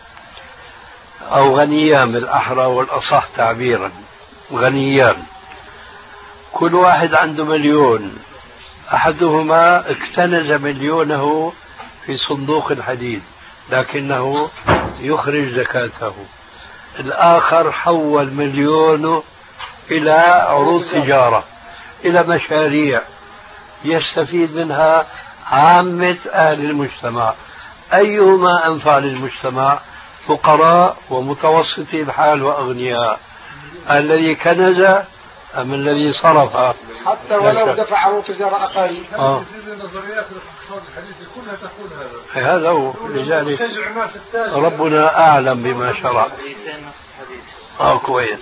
أو غنيان بالأحرى والأصح تعبيرا غنيان كل واحد عنده مليون أحدهما اكتنز مليونه في صندوق الحديد لكنه يخرج زكاته الآخر حول مليونه إلى عروض تجارة إلى مشاريع يستفيد منها عامة أهل المجتمع أيهما أنفع للمجتمع فقراء ومتوسطي الحال وأغنياء الذي كنز أم الذي صرف حتى ولو دفع عروض تجارة أقل. آه. نظريات الاقتصاد الحديثة كلها تقول هذا. هذا هو لذلك ربنا أعلم بما شرع. آه كويس.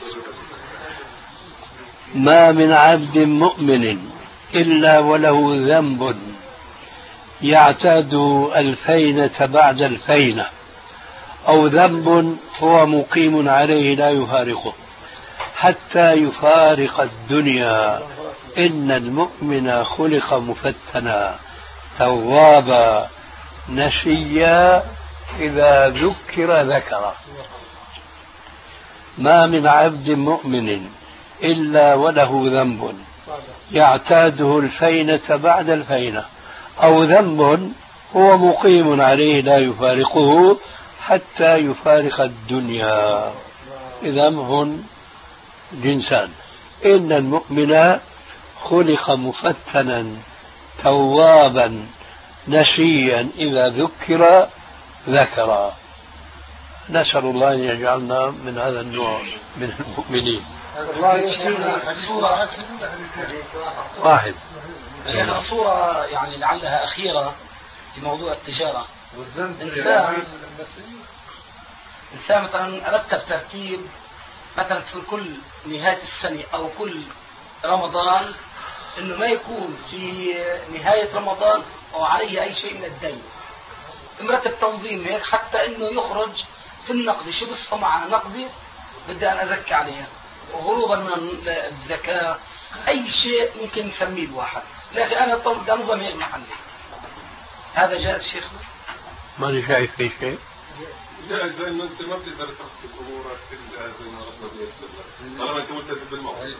ما من عبد مؤمن إلا وله ذنب يعتاد الفينة بعد الفينة أو ذنب هو مقيم عليه لا يفارقه حتى يفارق الدنيا. إن المؤمن خلق مفتنا توابا نسيا إذا ذكر ذكر. ما من عبد مؤمن إلا وله ذنب يعتاده الفينة بعد الفينة، أو ذنب هو مقيم عليه لا يفارقه حتى يفارق الدنيا. إذا هم جنسان. إن المؤمن خلق مفتنا توابا نسيا إذا ذكر ذكر. نسأل الله أن يجعلنا من هذا النوع من المؤمنين. واحد شيخنا صورة يعني لعلها أخيرة في موضوع التجارة. إنسان إنسان مثلا رتب ترتيب مثلا في كل نهاية السنة أو كل رمضان إنه ما يكون في نهاية رمضان أو عليه أي شيء من الدين، مرتب تنظيم هيك حتى إنه يخرج في النقد شو بصفة مع نقدي بدي أنا أزكي عليها وهروبا من الزكاة، أي شيء ممكن نسميه الواحد، لكن أنا بدي أنظم هيك محلي. هذا جائز شيخنا؟ ماني شايف في شيء. جائز لأنه أنت ما بتقدر ترتب أمورك إلا زي ما ربنا بيسر لك، طالما أنت ملتزم بالموعد.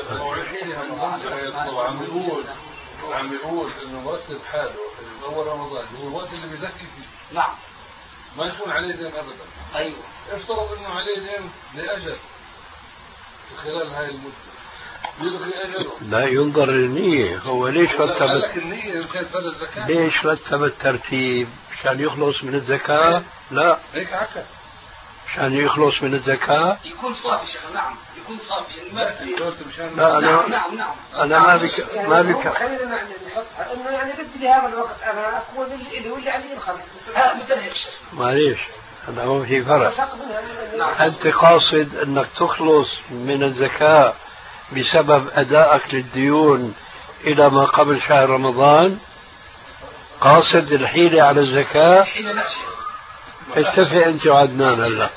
عم يقول عم يقول إنه مرتب حاله أول رمضان هو الوقت اللي بيزكي فيه. نعم. ما يكون عليه دين أبدا. أيوه. افترض إنه عليه دين لأجل في خلال هاي المدة. يلغي أجله. لا ينظر للنية. هو ليش رتب النية كانت فرض الزكاة؟ ليش رتب الترتيب؟ عشان يخلص من الزكاة؟ لا. هيك عكا. عشان يخلص من الزكاة؟ يكون صافي شيخ. نعم يكون صافي يعني ما لا أنا نعم نعم نعم. أنا ما بك يعني ما بك خلينا نحط إنه يعني بدي بهذا الوقت أنا أكون اللي واللي عليه الخمس. ها مثل هيك شيخ. معليش أنا هو في فرق. أنت قاصد أنك تخلص من الزكاة بسبب أدائك للديون إلى ما قبل شهر رمضان؟ قاصد الحيلة على الزكاة؟ حيلة لا شيخ. اتفق أنت وعدنان هلا.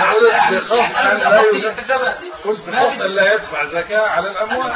قلت بخص أن لا يدفع زكاة على الأموال.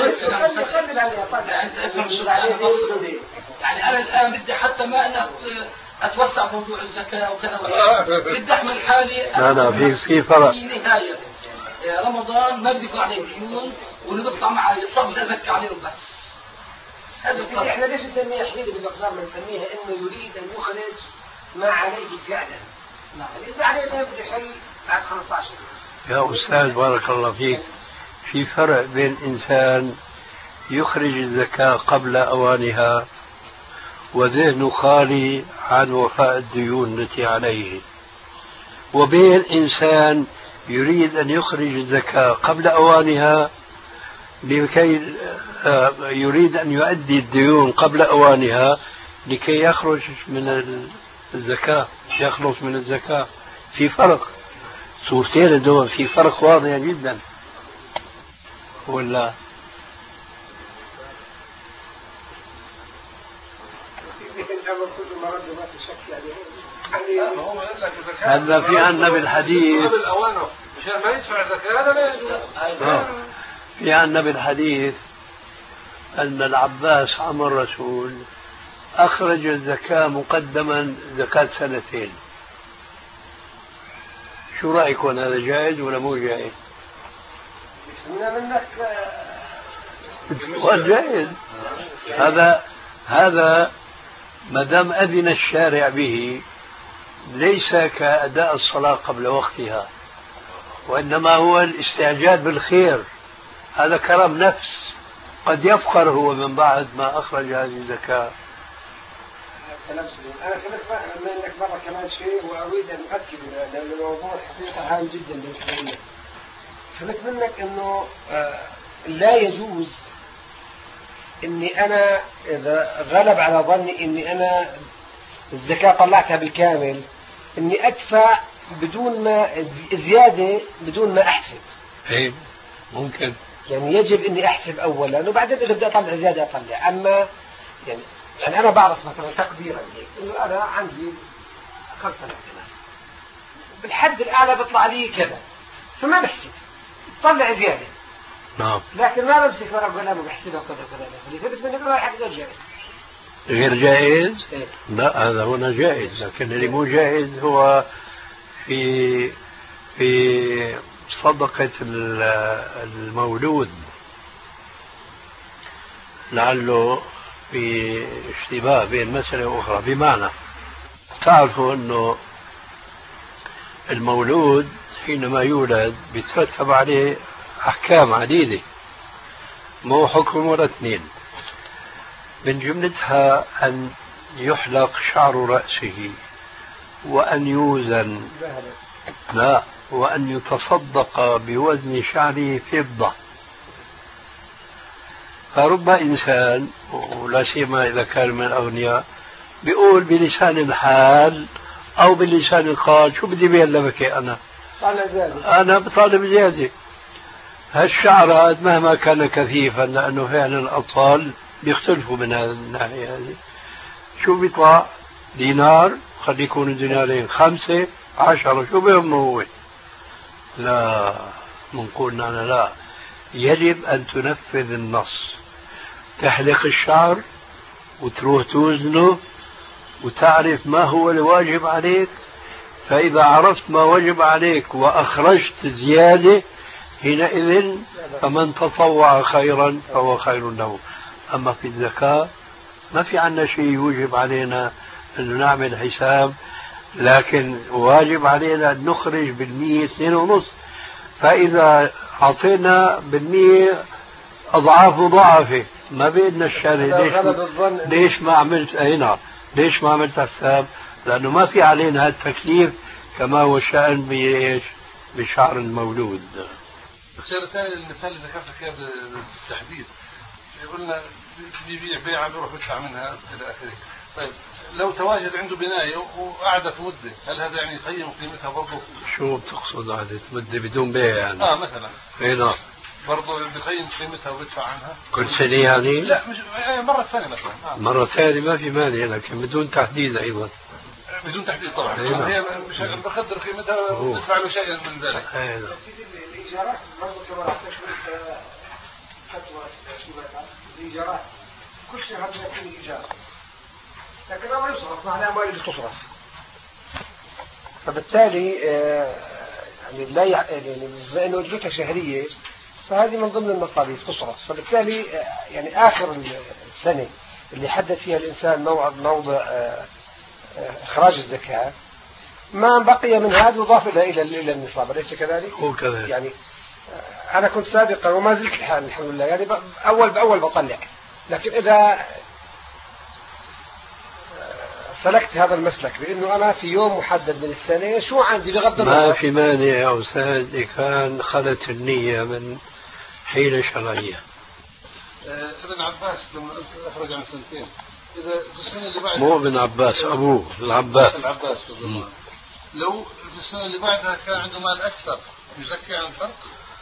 يعني أنا الآن بدي حتى ما أنا أتوسع موضوع الزكاة وكذا، بدي أحمل حالي. لا لا في في فرق. في نهاية رمضان ما بدي يكون عليه ديون واللي بيطلع معي صب أزكي عليهم بس. هذا الفرق. احنا ليش نسميها حيلة بالمقدار؟ نسميها إنه يريد أن يخرج ما عليه فعلا. نعم. إذا عليه ما يبدو يحل بعد خمسة عشر. يا أستاذ بارك الله فيك، في فرق بين إنسان يخرج الزكاة قبل أوانها وذهنه خالي عن وفاء الديون التي عليه، وبين إنسان يريد أن يخرج الزكاة قبل أوانها لكي يريد أن يؤدي الديون قبل أوانها لكي يخرج من الزكاة يخلص من الزكاة. في فرق، صورتين الدول في فرق واضح جدا ولا؟ هذا في عنا بالحديث مشان ما يدفع زكاة هذا لا يجوز. في عنا بالحديث أن العباس عم الرسول أخرج الزكاة مقدما زكاة سنتين. شو رأيكم، هذا جائز ولا مو جائز؟ منك جائز. هذا هذا ما دام أذن الشارع به ليس كأداء الصلاة قبل وقتها، وإنما هو الاستعجال بالخير. هذا كرم نفس، قد يفخر هو من بعد ما أخرج هذه الزكاة. أنا سمعت منك مرة كمان شيء وأريد أن أؤكد لأن الموضوع حقيقة هام جدا بالنسبة لي. سمعت منك إنه لا يجوز إني أنا إذا غلب على ظني إني أنا الزكاة طلعتها بالكامل إني أدفع بدون ما زيادة بدون ما أحسب. إيه ممكن. يعني يجب إني أحسب أولا وبعدين إذا بدي أطلع زيادة أطلع. أما يعني يعني أنا بعرف مثلا تقديرا إنه أنا عندي خمسة آلاف بالحد الأعلى بيطلع لي كذا، فما بحسب طلع زيادة. نعم. لكن ما بمسك ورقة وقلم وبحسبها كذا كذا، فلذلك من يقول حق غير جائز. غير جائز؟ إيه؟ لا هذا هنا جائز، لكن اللي مو جائز هو في في صدقة المولود لعله في اشتباه بين مسألة أخرى، بمعنى تعرفوا أنه المولود حينما يولد بيترتب عليه أحكام عديدة، مو حكم ولا اثنين، من جملتها أن يحلق شعر رأسه وأن يوزن، لا، وأن يتصدق بوزن شعره فضة. فرب إنسان ولا سيما إذا كان من الأغنياء بيقول بلسان الحال أو بلسان القال شو بدي بيلبك أنا أنا بطالب زيادة. هالشعر هذا مهما كان كثيفا، لأنه فعلا الأطفال بيختلفوا من هذه الناحية هذه، شو بيطلع؟ دينار، قد يكون دينارين، خمسة، عشرة، شو بهم هو؟ لا، منقول أنا لا، يجب أن تنفذ النص، تحلق الشعر وتروح توزنه وتعرف ما هو الواجب عليك، فإذا عرفت ما وجب عليك وأخرجت زيادة حينئذ فمن تطوع خيرا فهو خير له. أما في الزكاة ما في عنا شيء يوجب علينا أن نعمل حساب، لكن واجب علينا أن نخرج بالمية اثنين ونص، فإذا أعطينا بالمية أضعاف مضاعفة ما بيدنا الشارع. ليش, ليش ما عملت هنا؟ ليش ما عملت حساب؟ لأنه ما في علينا هذا التكليف كما هو الشأن بإيش؟ بشعر المولود. الشيء الثاني المثال اللي ذكرت فيه بالتحديد، قلنا بيبيع بيعة بيروح يدفع منها إلى آخره. طيب لو تواجد عنده بناية وقعدت مدة، هل هذا يعني يقيم قيمتها برضه؟ شو بتقصد قعدت مدة بدون بيع يعني؟ اه مثلا. اي نعم. برضه بيقيم قيمتها وبيدفع عنها؟ كل سنة يعني؟ لا مش مرة ثانية مثلا. آه. مرة ثانية ما في مانع، لكن بدون تحديد أيضا. بدون تحديد طبعا. أيوة. هي مش بقدر قيمتها وبدفع له شيء من ذلك. أيوة. الإيجارات برضه كما تشمل فتوى الإيجارات، كل شيء هذا يكون إيجار، لكن ما يصرف معناه ما يجي تصرف، فبالتالي يعني لا يعني بما انه اجرتها شهريه فهذه من ضمن المصاريف تصرف، فبالتالي يعني اخر السنه اللي حدد فيها الانسان موعد موضع اخراج الزكاه ما بقي من هذا يضاف الى الى النصاب، أليس كذلك؟ هو كذلك. يعني انا كنت سابقا وما زلت الحال الحمد لله، يعني اول باول بطلع، لكن اذا سلكت هذا المسلك بانه انا في يوم محدد من السنه شو عندي بغض النظر ما في مانع يا استاذ اذا كان خلت النيه من حيله شرعيه. ابن عباس لما اخرج عن سنتين، اذا في السنه اللي بعدها مو ابن عباس، ابوه العباس العباس لو في السنه اللي بعدها كان عنده مال اكثر يزكي عن الفرق؟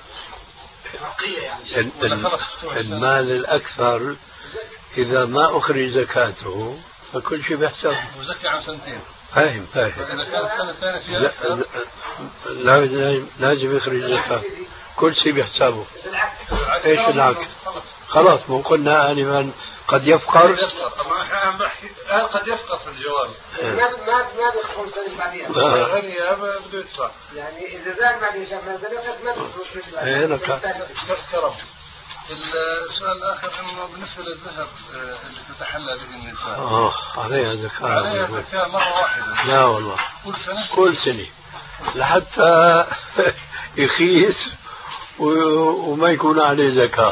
يعني المال الاكثر اذا ما اخرج زكاته فكل شيء بيحسب. وزكي عن سنتين. فاهم فاهم. إذا كانت السنة الثانية فيها أكثر لازم لازم يخرج زكاة، كل شيء بيحسبه. إيش العكس؟ خلاص مو قلنا آنفا قد يفقر. قد يفقر، طبعا إحنا عم بحكي قد يفقر في الجواب. ما ما ما بيدخل السنة اللي بعديها. غني بده يدفع. يعني إذا زاد بعدين ما زادت ما بيدخل السنة اللي بعديها. إيه لك. كرم. السؤال الآخر إنه بالنسبة للذهب اللي تتحلى به النساء. آه عليها زكاة. عليها زكاة مرة واحدة. لا والله. كل سنة. كل سنة. لحتى يخيس وما يكون عليه زكاة.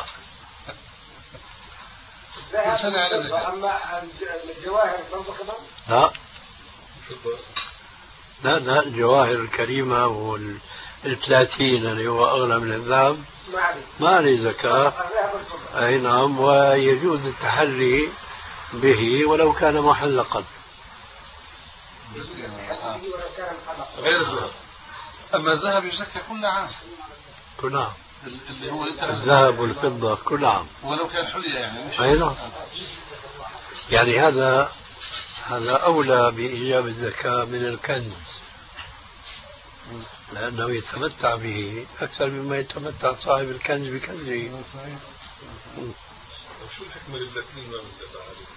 كل سنة على زكاة. أما الجواهر برضه كمان؟ لا. لا لا الجواهر الكريمة والبلاتين اللي هو أغلى من الذهب ما عليه زكاة. أي نعم، ويجوز التحري به ولو كان محلقا. غير الذهب. أما الذهب يزكى كل عام. كل عام. اللي هو الذهب والفضة كل عام. ولو كان حلية يعني. مش أي نعم. يعني هذا هذا أولى بإيجاب الزكاة من الكنز، لأنه يتمتع به أكثر مما يتمتع صاحب الكنز بكنزه. شو الحكمة للباكين ما بنتبع عليه؟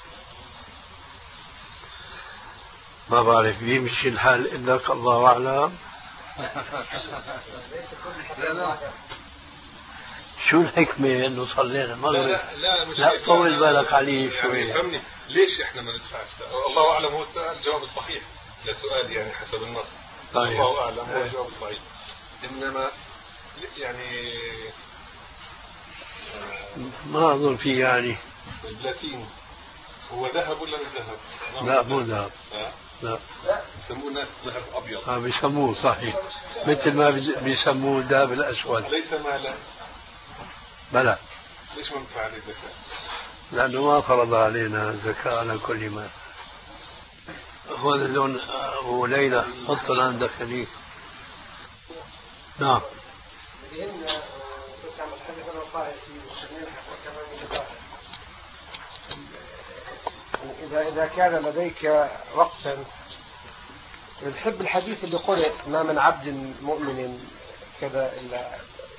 ما بعرف بيمشي الحال إنك الله أعلم. لا لا شو الحكمة انه صلينا المغرب؟ لا لا, مش لا طول بالك عليه شوي. يعني فهمني ليش احنا ما ندفعش؟ الله اعلم هو السؤال الجواب الصحيح لسؤال يعني حسب النص. طيب. الله اعلم هو الجواب الصحيح. انما يعني ما اظن في يعني البلاتين هو ذهب ولا مش ذهب؟ لا مو ذهب. لا يسموه الناس ذهب ابيض. اه بيسموه صحيح مثل ما بيسموه الذهب الاسود. ليس مالا. بلى. ليش ما ندفع عليه زكاة؟ لانه ما فرض علينا زكاة على كل مال. هو اللون ابو ليلى حط الان دخليه. نعم. إذا إذا كان لديك وقتا تحب الحديث اللي قرأ ما من عبد مؤمن كذا إلا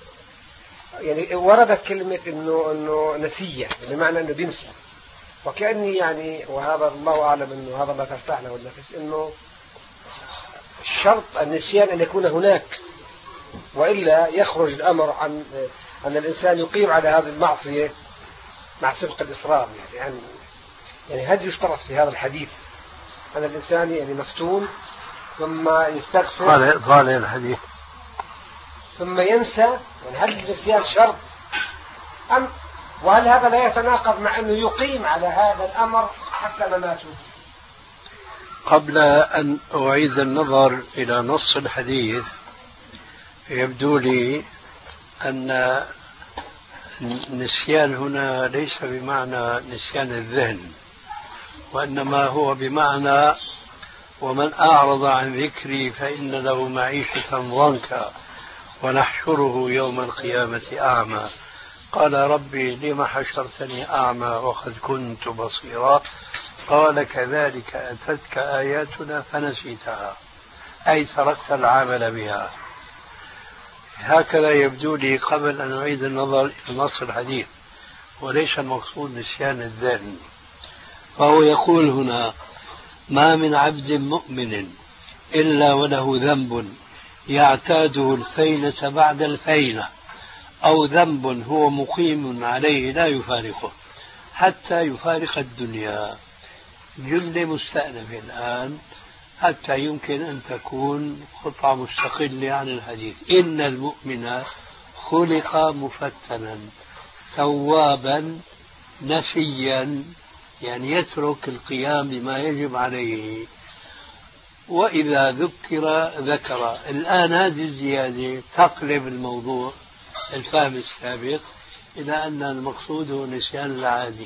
يعني وردت كلمة إنه إنه نسية بمعنى إنه بينسى وكأني يعني وهذا الله أعلم إنه هذا ما ترتاح له النفس إنه الشرط النسيان أن يكون هناك وإلا يخرج الأمر عن أن الإنسان يقيم على هذه المعصية مع سبق الإصرار يعني يعني يعني هل يشترط في هذا الحديث أن الإنسان يعني مفتون ثم يستغفر قال قال الحديث ثم ينسى يعني هل النسيان شرط أم وهل هذا لا يتناقض مع أنه يقيم على هذا الأمر حتى مماته؟ قبل أن أعيد النظر إلى نص الحديث يبدو لي أن النسيان هنا ليس بمعنى نسيان الذهن وإنما هو بمعنى ومن أعرض عن ذكري فإن له معيشة ضنكا ونحشره يوم القيامة أعمى قال ربي لم حشرتني أعمى وقد كنت بصيرا قال كذلك أتتك آياتنا فنسيتها أي تركت العمل بها. هكذا يبدو لي قبل أن أعيد النظر إلى نص الحديث وليس المقصود نسيان الذهن. فهو يقول هنا ما من عبد مؤمن إلا وله ذنب يعتاده الفينة بعد الفينة أو ذنب هو مقيم عليه لا يفارقه حتى يفارق الدنيا. جملة مستأنفة الآن حتى يمكن أن تكون قطعة مستقلة عن الحديث. إن المؤمن خلق مفتنا توابا نسيا يعني يترك القيام بما يجب عليه وإذا ذكر ذكر. الآن هذه الزيادة تقلب الموضوع الفهم السابق إلى أن المقصود هو نسيان العادي.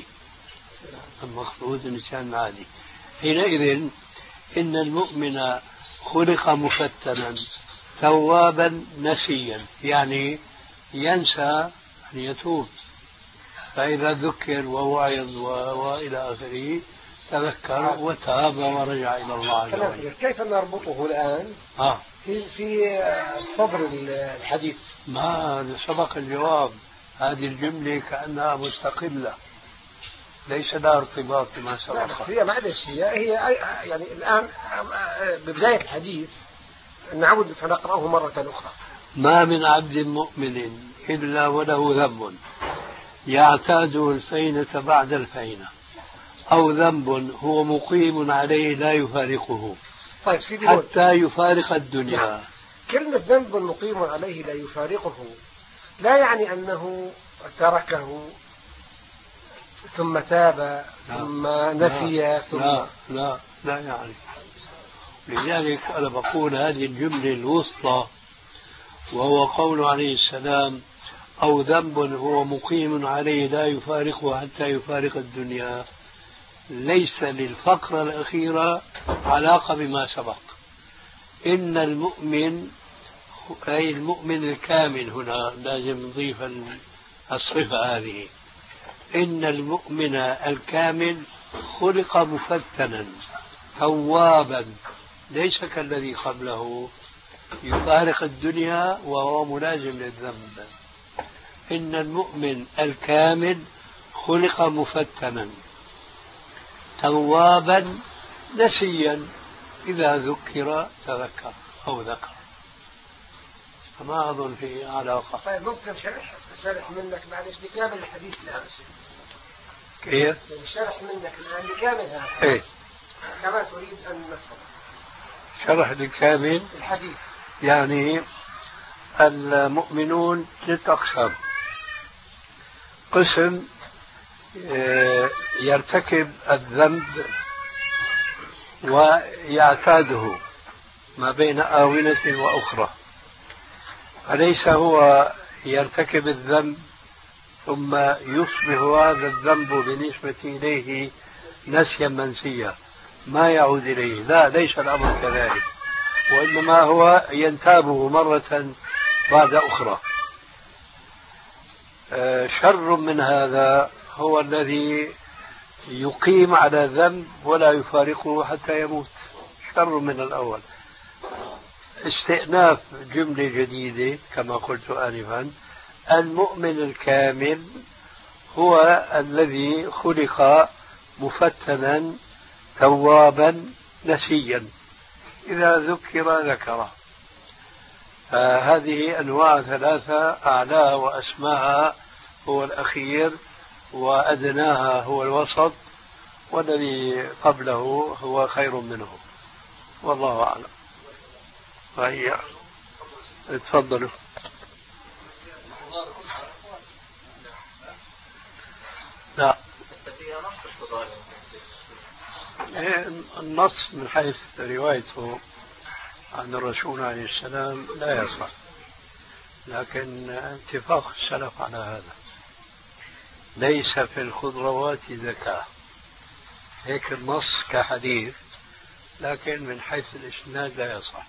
المقصود نسيان العادي. حينئذ إن المؤمن خلق مفتنا توابا نسيا يعني ينسى أن يتوب فإذا ذكر ووعظ وإلى آخره تذكر وتاب ورجع إلى الله عز وجل. كيف نربطه الآن آه. في في صدر الحديث؟ ما سبق الجواب. هذه الجملة كأنها مستقلة ليس لها ارتباط بما سبق. هي معلش هي هي يعني الآن ببداية الحديث نعود فنقرأه مرة أخرى. ما من عبد مؤمن إلا وله ذنب يعتاده الفينة بعد الفينة أو ذنب هو مقيم عليه لا يفارقه طيب سيدي حتى يفارق الدنيا. نعم. كلمة ذنب مقيم عليه لا يفارقه لا يعني أنه تركه ثم تاب لا. ثم نسي لا. ثم لا لا لا يعني. لذلك أنا بقول هذه الجملة الوسطى وهو قول عليه السلام أو ذنب هو مقيم عليه لا يفارقه حتى يفارق الدنيا ليس للفقرة الأخيرة علاقة بما سبق. إن المؤمن أي المؤمن الكامل هنا لازم نضيف الصفة هذه. إن المؤمن الكامل خلق مفتنا توابا ليس كالذي قبله يفارق الدنيا وهو ملازم للذنب. إن المؤمن الكامل خلق مفتنا توابا نسيا إذا ذكر تذكر أو ذكر. ما أظن في علاقة. طيب ممكن شرح شرح منك معلش بكامل الحديث الآن. كيف؟ شرح منك الآن بكامل هذا. إيه. كما تريد أن نفهم. شرح الكامل الحديث. يعني المؤمنون ثلاث أقسام. قسم يرتكب الذنب ويعتاده ما بين آونة وأخرى، أليس هو يرتكب الذنب ثم يصبح هذا الذنب بالنسبة إليه نسيا منسيا ما يعود إليه؟ لا، ليس الأمر كذلك، وإنما هو ينتابه مرة بعد أخرى. شر من هذا هو الذي يقيم على ذنب ولا يفارقه حتى يموت، شر من الأول. استئناف جملة جديدة كما قلت آنفا، المؤمن الكامل هو الذي خلق مفتنا توابا نسيا، إذا ذكر ذكره. فهذه أنواع ثلاثة، أعلاها وأسماها هو الأخير، وأدناها هو الوسط، والذي قبله هو خير منه، والله أعلم. هيا تفضلوا. لا، النص من حيث روايته عن الرسول عليه السلام لا يصح، لكن اتفاق السلف على هذا. ليس في الخضروات زكاة، هيك النص كحديث، لكن من حيث الإسناد لا يصح.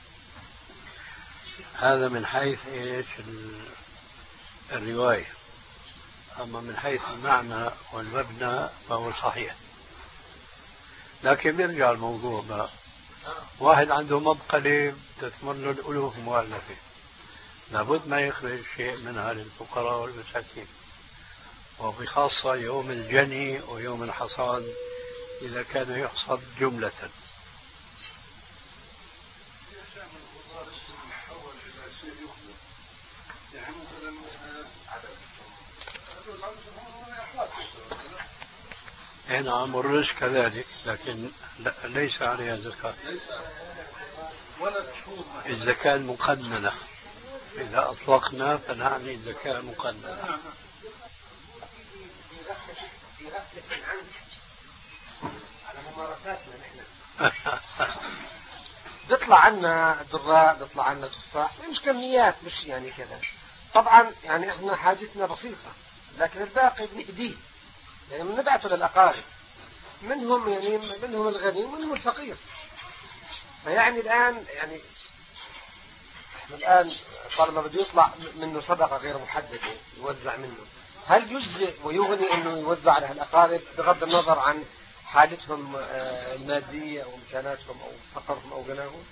هذا من حيث إيش الرواية، أما من حيث المعنى والمبنى فهو صحيح. لكن بيرجع الموضوع بقى، واحد عنده مبقلة تثمر له الألوف مؤلفة، لابد ما يخرج شيء منها للفقراء والمساكين، وبخاصة يوم الجني ويوم الحصاد إذا كان يحصد جملة. نعم، الرز كذلك، لكن ليس عليها زكاة. الزكاة المقننة، إذا أطلقنا فنعني الزكاة المقننة. بيطلع عنا دراء، بيطلع عنا تفاح، مش كميات، مش يعني كذا. طبعا يعني احنا حاجتنا بسيطة، لكن الباقي بنهديه، يعني بنبعته للأقارب، منهم يعني منهم الغني ومنهم الفقير. فيعني الآن يعني احنا الآن طالما بده يطلع منه صدقة غير محددة يوزع منه، هل يجزئ ويغني انه يوزع على الأقارب بغض النظر عن حالتهم المادية أو إمكاناتهم أو فقرهم أو غناهم؟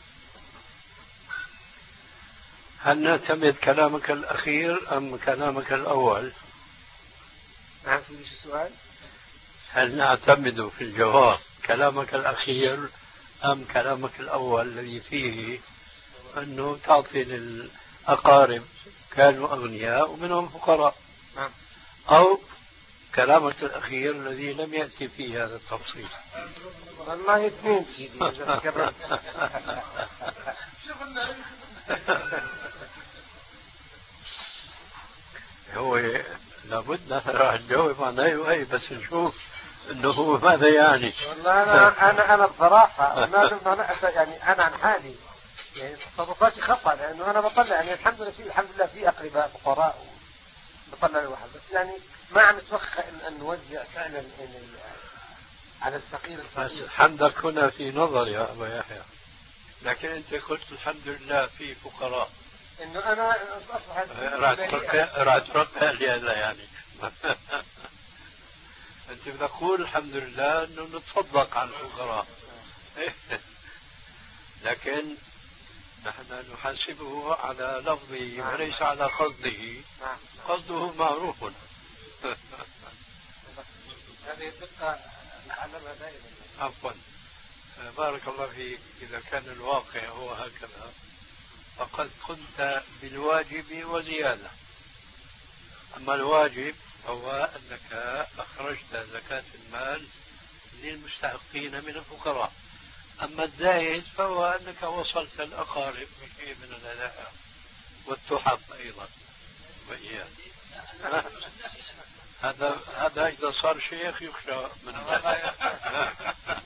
هل نعتمد كلامك الأخير أم كلامك الأول؟ نعم سيدي، شو السؤال؟ هل نعتمد في الجواب كلامك الأخير أم كلامك الأول الذي فيه أنه تعطي للأقارب كانوا أغنياء ومنهم فقراء؟ نعم. أو كلامك الأخير الذي لم يأتي فيه هذا التفصيل؟ والله اثنين سيدي. هو لابد نحن راح نجاوب عن أي وأي، بس نشوف إنه هو ماذا يعني. والله أنا أنا أنا بصراحة ما أنا يعني أنا عن حالي يعني تصرفاتي خطأ، لأنه أنا بطلع يعني الحمد لله في الحمد لله في أقرباء فقراء بطلع الواحد، بس يعني ما عم نتوخى إن, أن نوزع فعلا إن على الفقير الفقير. بس حمدك هنا في نظر يا أبا يحيى، لكن أنت قلت الحمد لله في فقراء، إنه أنا أصبح راح ترقى لهذا يعني. أنت بتقول الحمد لله إنه نتصدق على الفقراء، لكن نحن نحاسبه على لفظه وليس على قصده. قصده معروف. هذه الدقة نتعلمها دائما. عفوا، بارك الله فيك. إذا كان الواقع هو هكذا فقد قمت بالواجب وزيادة. أما الواجب هو أنك أخرجت زكاة المال للمستحقين من الفقراء، أما الزائد فهو أنك وصلت الأقارب بشيء من الهدايا والتحف أيضا وإياه. هذا هذا إذا صار شيخ يخشى من ذلك.